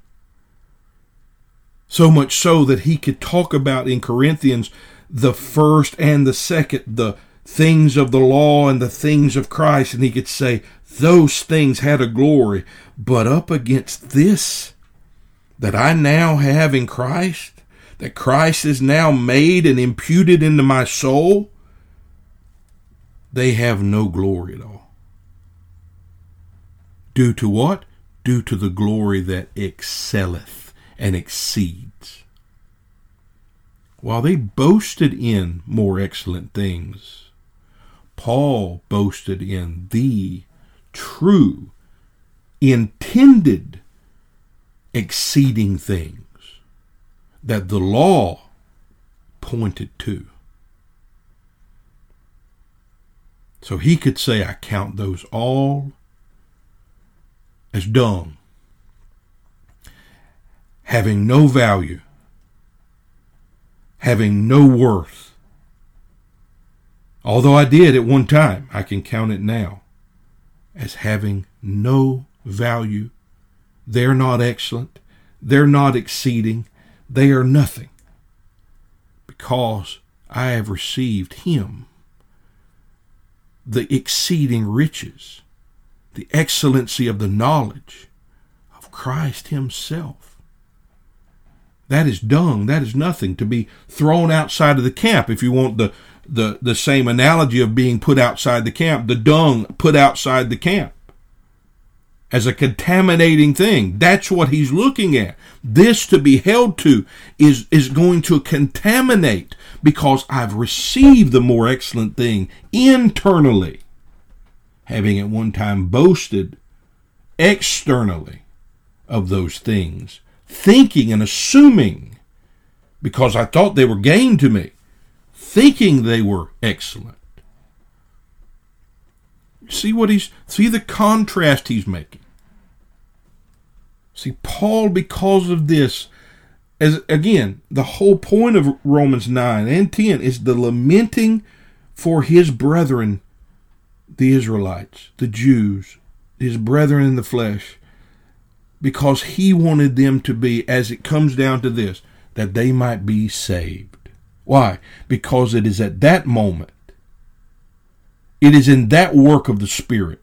Speaker 1: So much so that he could talk about in Corinthians the first and the second, the things of the law and the things of Christ, and he could say those things had a glory, but up against this that I now have in Christ, that Christ is now made and imputed into my soul, they have no glory at all. Due to what? Due to the glory that excelleth and exceeds. While they boasted in more excellent things, Paul boasted in the true, intended, exceeding things that the law pointed to. So he could say, I count those all as dung, having no value, having no worth. Although I did at one time, I can count it now as having no value. They're not excellent. They're not exceeding. They are nothing, because I have received him, the exceeding riches, the excellency of the knowledge of Christ himself. That is dung. That is nothing, to be thrown outside of the camp. If you want the same analogy of being put outside the camp, the dung put outside the camp as a contaminating thing. That's what he's looking at. This to be held to is going to contaminate, because I've received the more excellent thing internally, having at one time boasted externally of those things, thinking and assuming, because I thought they were gain to me, thinking they were excellent. See the contrast he's making. See, Paul, because of this, as again, the whole point of Romans 9 and 10 is the lamenting for his brethren, the Israelites, the Jews, his brethren in the flesh, because he wanted them to be, as it comes down to this, that they might be saved. Why? Because it is at that moment, it is in that work of the Spirit,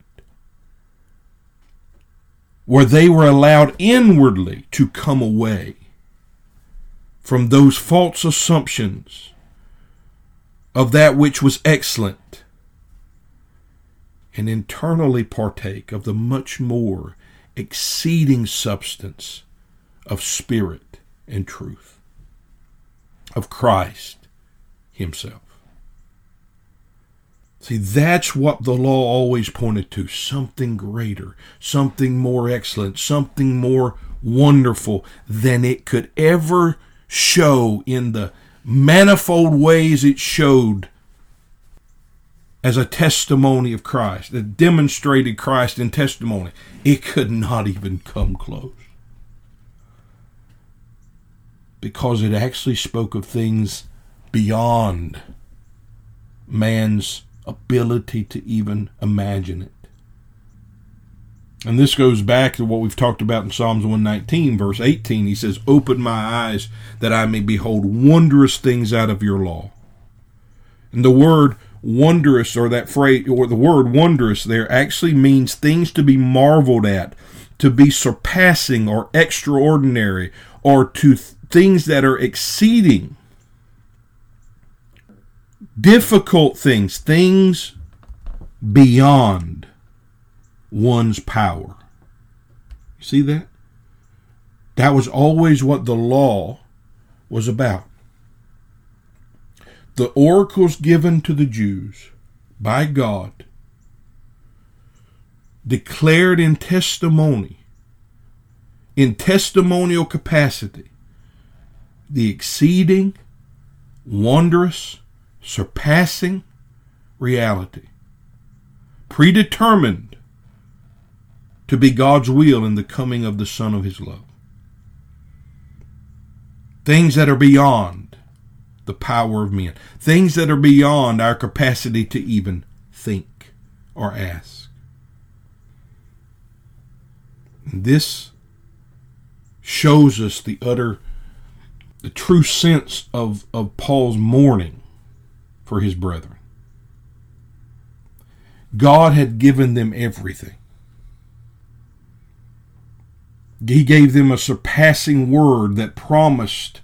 Speaker 1: where they were allowed inwardly to come away from those false assumptions of that which was excellent, and internally partake of the much more exceeding substance of spirit and truth, of Christ himself. See, that's what the law always pointed to, something greater, something more excellent, something more wonderful than it could ever show in the manifold ways it showed as a testimony of Christ, that demonstrated Christ in testimony. It could not even come close, because it actually spoke of things beyond man's ability to even imagine it. And this goes back to what we've talked about in Psalms 119, verse 18. He says, "Open my eyes that I may behold wondrous things out of your law." And the word wondrous, or that phrase, or the word wondrous there, actually means things to be marveled at, to be surpassing or extraordinary, or to things that are exceeding. Difficult things, things beyond one's power. You see that? That was always what the law was about. The oracles given to the Jews by God, declared in testimony, in testimonial capacity, the exceeding, wondrous, surpassing reality, predetermined to be God's will in the coming of the Son of his love. Things that are beyond the power of men. Things that are beyond our capacity to even think or ask. And this shows us the true sense of Paul's mourning for his brethren. God had given them everything. He gave them a surpassing word that promised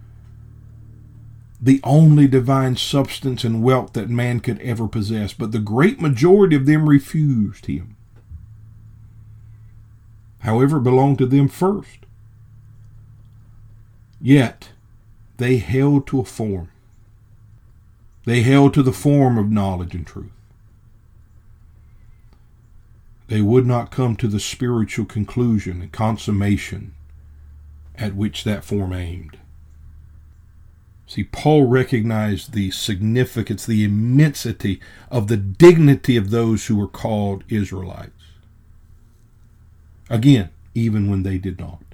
Speaker 1: the only divine substance and wealth that man could ever possess. But the great majority of them refused him. However, it belonged to them first. Yet, they held to a form. They held to the form of knowledge and truth. They would not come to the spiritual conclusion and consummation at which that form aimed. See, Paul recognized the significance, the immensity of the dignity of those who were called Israelites. Again, even when they did not.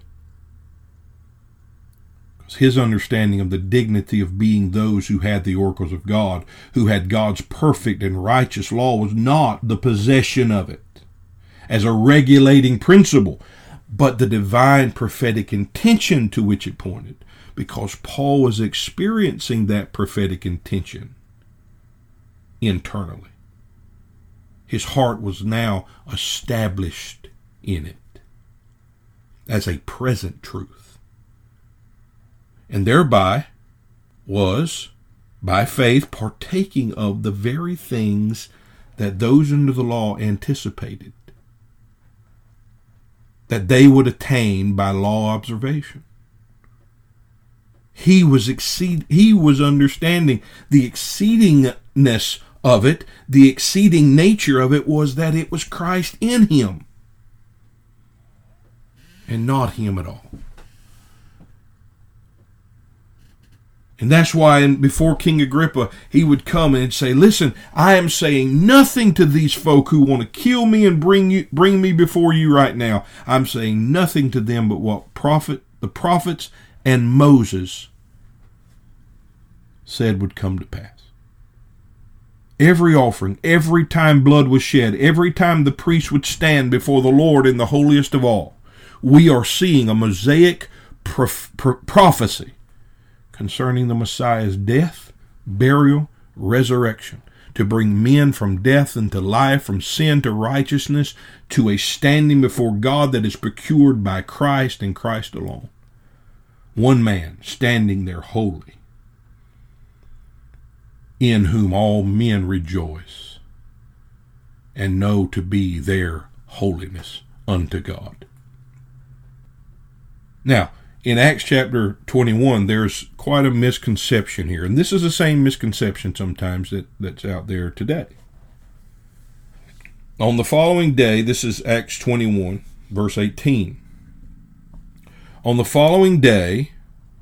Speaker 1: Because his understanding of the dignity of being those who had the oracles of God, who had God's perfect and righteous law, was not the possession of it as a regulating principle, but the divine prophetic intention to which it pointed, because Paul was experiencing that prophetic intention internally. His heart was now established in it as a present truth, and thereby was, by faith, partaking of the very things that those under the law anticipated that they would attain by law observation. He was understanding the exceedingness of it. The exceeding nature of it was that it was Christ in him and not him at all. And that's why before King Agrippa, he would come and say, "Listen, I am saying nothing to these folk who want to kill me and bring me before you right now. I'm saying nothing to them but what the prophets and Moses said would come to pass." Every offering, every time blood was shed, every time the priest would stand before the Lord in the holiest of all, we are seeing a Mosaic prophecy concerning the Messiah's death, burial, resurrection, to bring men from death into life, from sin to righteousness, to a standing before God that is procured by Christ and Christ alone. One man standing there holy. in whom all men rejoice, and know to be their holiness unto God. Now, in Acts chapter 21, there's quite a misconception here, and this is the same misconception sometimes that's out there today. On the following day, this is Acts 21, verse 18. On the following day,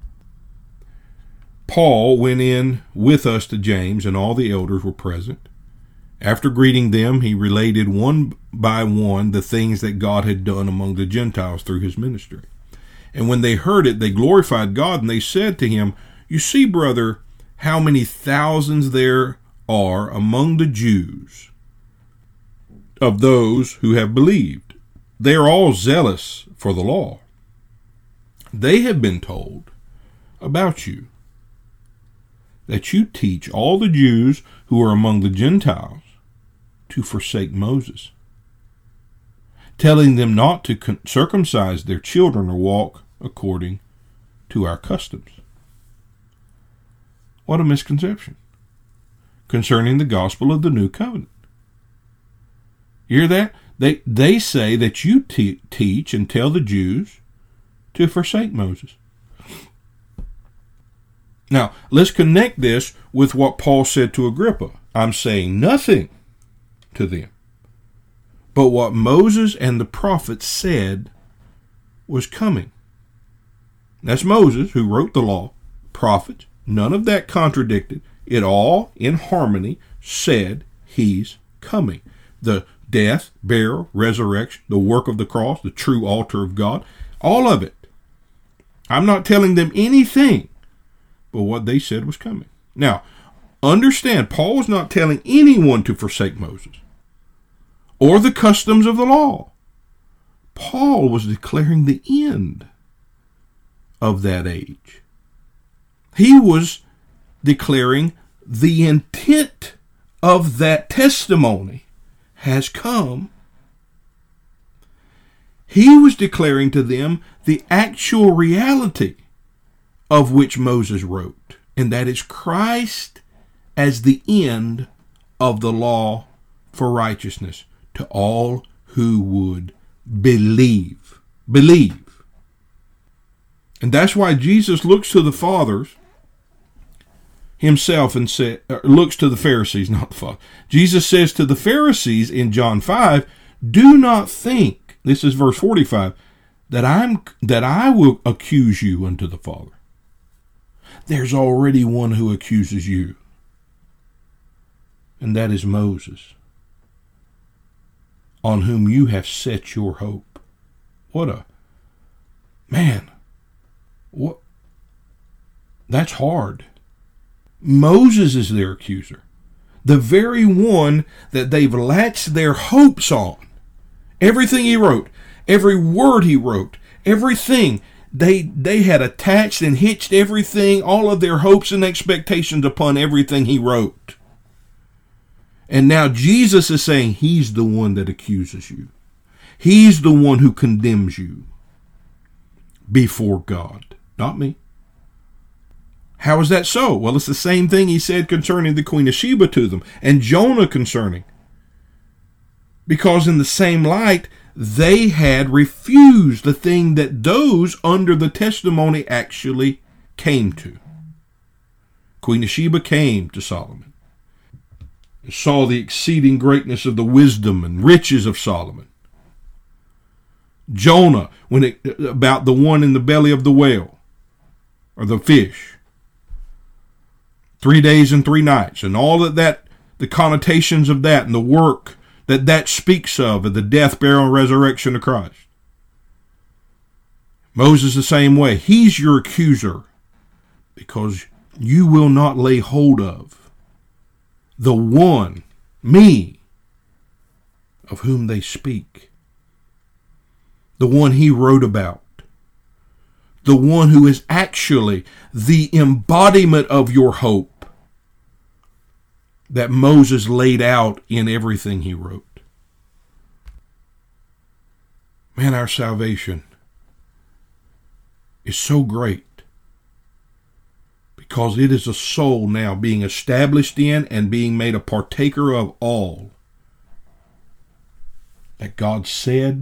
Speaker 1: Paul went in with us to James, and all the elders were present. After greeting them, he related one by one the things that God had done among the Gentiles through his ministry. And when they heard it, they glorified God, and they said to him, "You see, brother, how many thousands there are among the Jews of those who have believed. They are all zealous for the law. They have been told about you, that you teach all the Jews who are among the Gentiles to forsake Moses, telling them not to circumcise their children or walk according to our customs." What a misconception concerning the gospel of the new covenant. You hear that? They say that you teach and tell the Jews to forsake Moses. Now, let's connect this with what Paul said to Agrippa. I'm saying nothing to them, but what Moses and the prophets said was coming. That's Moses, who wrote the law, prophets, none of that contradicted. It all, in harmony, said he's coming. The death, burial, resurrection, the work of the cross, the true altar of God, all of it. I'm not telling them anything but what they said was coming. Now, understand, Paul was not telling anyone to forsake Moses or the customs of the law. Paul was declaring the end of that age. He was declaring the intent of that testimony has come. He was declaring to them the actual reality of which Moses wrote, and that is Christ as the end of the law for righteousness to all who would believe. Believe. And that's why Jesus looks to the fathers himself and looks to the Pharisees, not the Father. Jesus says to the Pharisees in John 5, "Do not think," this is verse 45, that I will accuse you unto the Father. There's already one who accuses you, and that is Moses, on whom you have set your hope. What that's hard. Moses is their accuser, the very one that they've latched their hopes on. Everything he wrote, every word he wrote, everything, they had attached and hitched everything, all of their hopes and expectations upon everything he wrote. And now Jesus is saying he's the one that accuses you. He's the one who condemns you before God, not me. How is that so? Well, it's the same thing he said concerning the Queen of Sheba to them, and Jonah concerning. Because in the same light, they had refused the thing that those under the testimony actually came to. Queen of Sheba came to Solomon and saw the exceeding greatness of the wisdom and riches of Solomon. Jonah, about the one in the belly of the whale, or the fish, 3 days and 3 nights, and all that the connotations of that, and the work that speaks of the death, burial, and resurrection of Christ. Moses the same way. He's your accuser because you will not lay hold of the one, me, of whom they speak. The one he wrote about. The one who is actually the embodiment of your hope that Moses laid out in everything he wrote. Man, our salvation is so great because it is a soul now being established in and being made a partaker of all that God said,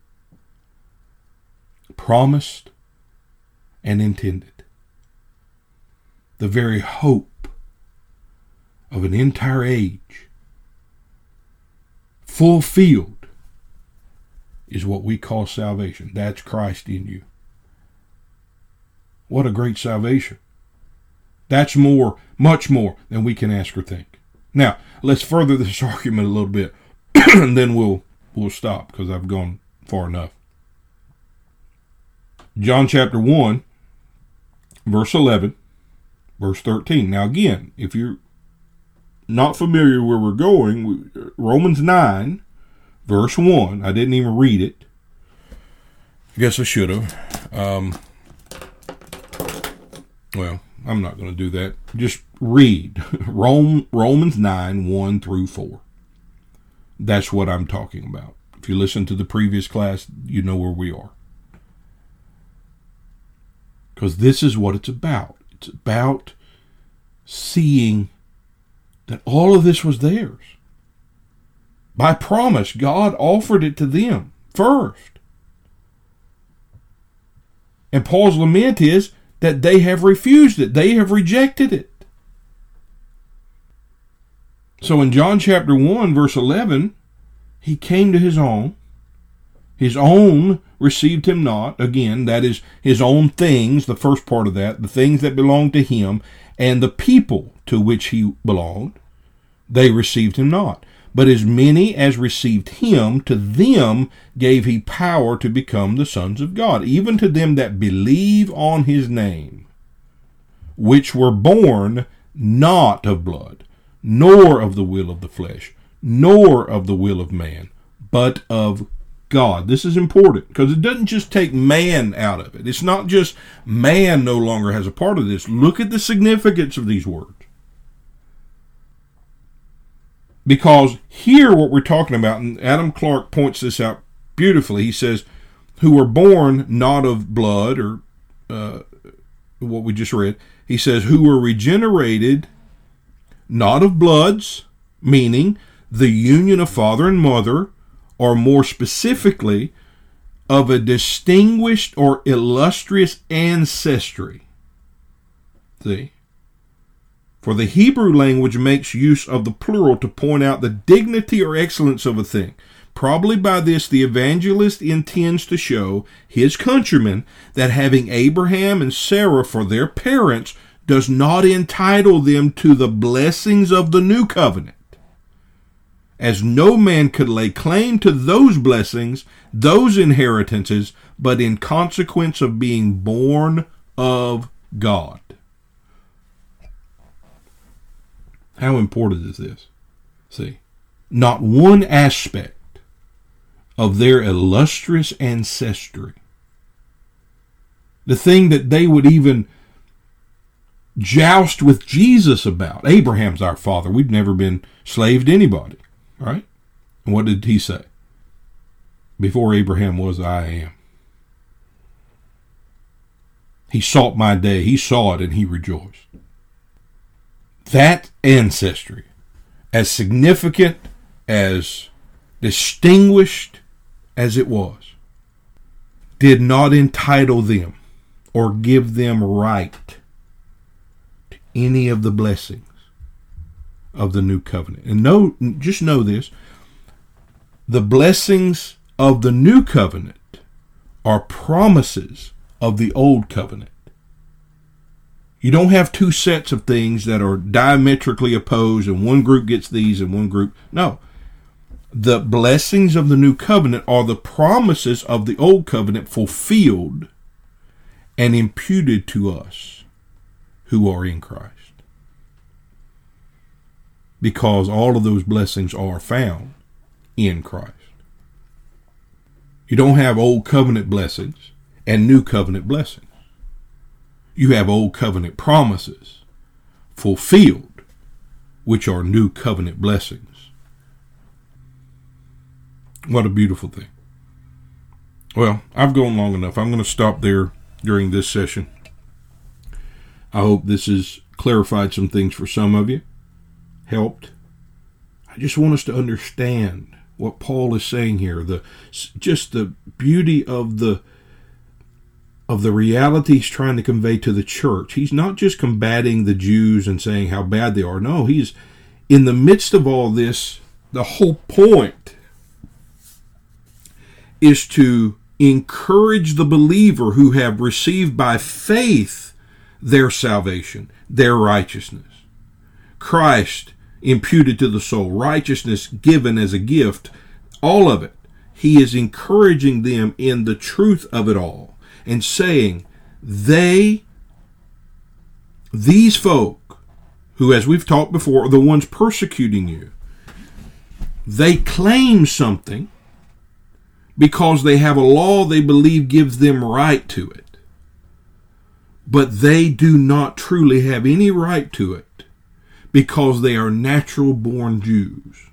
Speaker 1: promised, and intended. The very hope of an entire age fulfilled is what we call salvation. That's Christ in you. What a great salvation. That's more, much more than we can ask or think. Now, let's further this argument a little bit, and then we'll stop because I've gone far enough. John chapter 1, verse 11, verse 13. Now again, if you're not familiar where we're going, Romans 9, verse 1. I didn't even read it. I guess I should have. Well, I'm not going to do that. Just read Romans 9, 1 through 4. That's what I'm talking about. If you listen to the previous class, you know where we are. Because this is what it's about. It's about seeing that all of this was theirs. By promise, God offered it to them first. And Paul's lament is that they have refused it. They have rejected it. So in John chapter 1, verse 11, he came to his own. His own received him not. Again, that is his own things, the first part of that, the things that belonged to him, and the people to which he belonged, they received him not. But as many as received him, to them gave he power to become the sons of God, even to them that believe on his name, which were born not of blood, nor of the will of the flesh, nor of the will of man, but of God. This is important because it doesn't just take man out of it. It's not just man no longer has a part of this. Look at the significance of these words. Because here what we're talking about, and Adam Clarke points this out beautifully, he says, who were born not of blood, or what we just read, he says, who were regenerated not of bloods, meaning the union of father and mother, or more specifically, of a distinguished or illustrious ancestry. See? For the Hebrew language makes use of the plural to point out the dignity or excellence of a thing. Probably by this the evangelist intends to show his countrymen that having Abraham and Sarah for their parents does not entitle them to the blessings of the new covenant, as no man could lay claim to those blessings, those inheritances, but in consequence of being born of God. How important is this? See, not one aspect of their illustrious ancestry, the thing that they would even joust with Jesus about. Abraham's our father. We've never been slave to anybody, right? And what did he say? Before Abraham was, I am. He sought my day. He saw it and he rejoiced. That ancestry, as significant, as distinguished as it was, did not entitle them or give them right to any of the blessings of the new covenant. And just know this, the blessings of the new covenant are promises of the old covenant. You don't have two sets of things that are diametrically opposed and one group gets these and one group. No. The blessings of the new covenant are the promises of the old covenant fulfilled and imputed to us who are in Christ. Because all of those blessings are found in Christ. You don't have old covenant blessings and new covenant blessings. You have old covenant promises fulfilled, which are new covenant blessings. What a beautiful thing. Well, I've gone long enough. I'm going to stop there during this session. I hope this is clarified some things for some of you, helped. I just want us to understand what Paul is saying here, just the beauty of the reality he's trying to convey to the church. He's not just combating the Jews and saying how bad they are. No, he's in the midst of all this. The whole point is to encourage the believer who have received by faith their salvation, their righteousness. Christ imputed to the soul, righteousness given as a gift, all of it. He is encouraging them in the truth of it all and saying, these folk who, as we've talked before, are the ones persecuting you, they claim something because they have a law they believe gives them right to it. But they do not truly have any right to it because they are natural born Jews.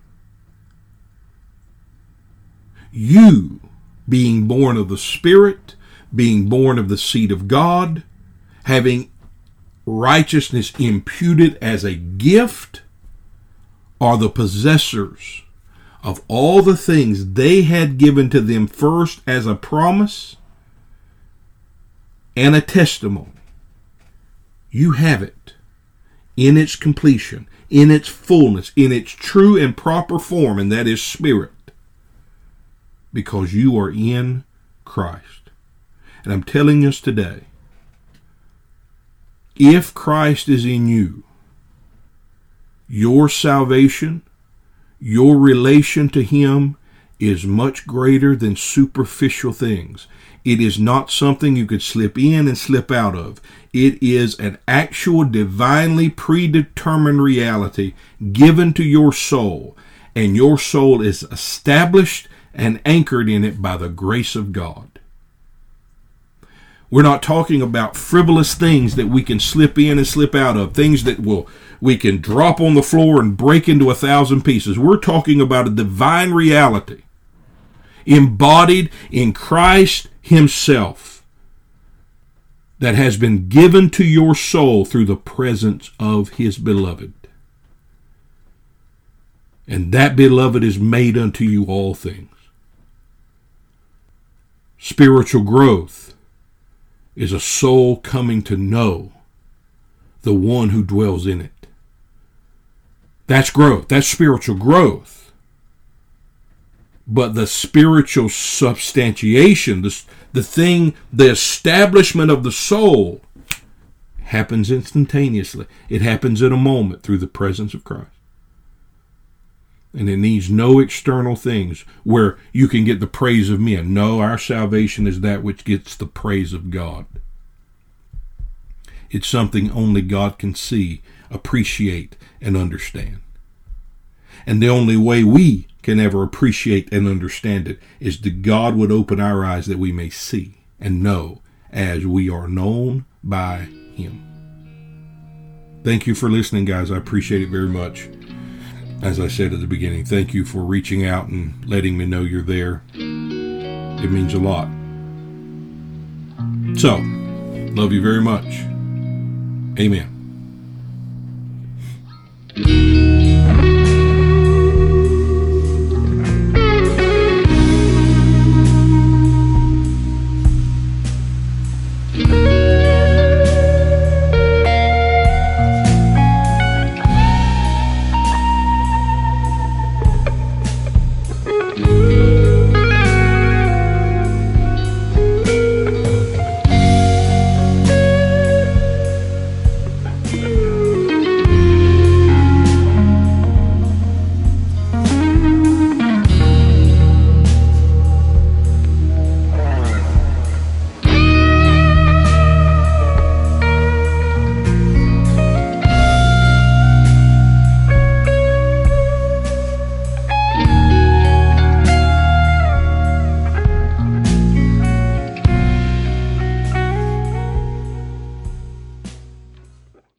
Speaker 1: You, being born of the Spirit, being born of the seed of God, having righteousness imputed as a gift, are the possessors of all the things they had given to them first as a promise and a testimony. You have it in its completion, in its fullness, in its true and proper form, and that is Spirit, because you are in Christ. And I'm telling us today, if Christ is in you, your salvation, your relation to Him is much greater than superficial things. It is not something you could slip in and slip out of. It is an actual divinely predetermined reality given to your soul, and your soul is established and anchored in it by the grace of God. We're not talking about frivolous things that we can slip in and slip out of, things that we can drop on the floor and break into 1,000 pieces. We're talking about a divine reality embodied in Christ Himself that has been given to your soul through the presence of His beloved. And that beloved is made unto you all things. Spiritual growth is a soul coming to know the one who dwells in it. That's growth. That's spiritual growth. But the spiritual substantiation, the establishment of the soul happens instantaneously. It happens in a moment through the presence of Christ. And it needs no external things where you can get the praise of men. No, our salvation is that which gets the praise of God. It's something only God can see, appreciate, and understand. And the only way we can ever appreciate and understand it is that God would open our eyes that we may see and know as we are known by Him. Thank you for listening, guys. I appreciate it very much. As I said at the beginning, thank you for reaching out and letting me know you're there. It means a lot. So, love you very much. Amen.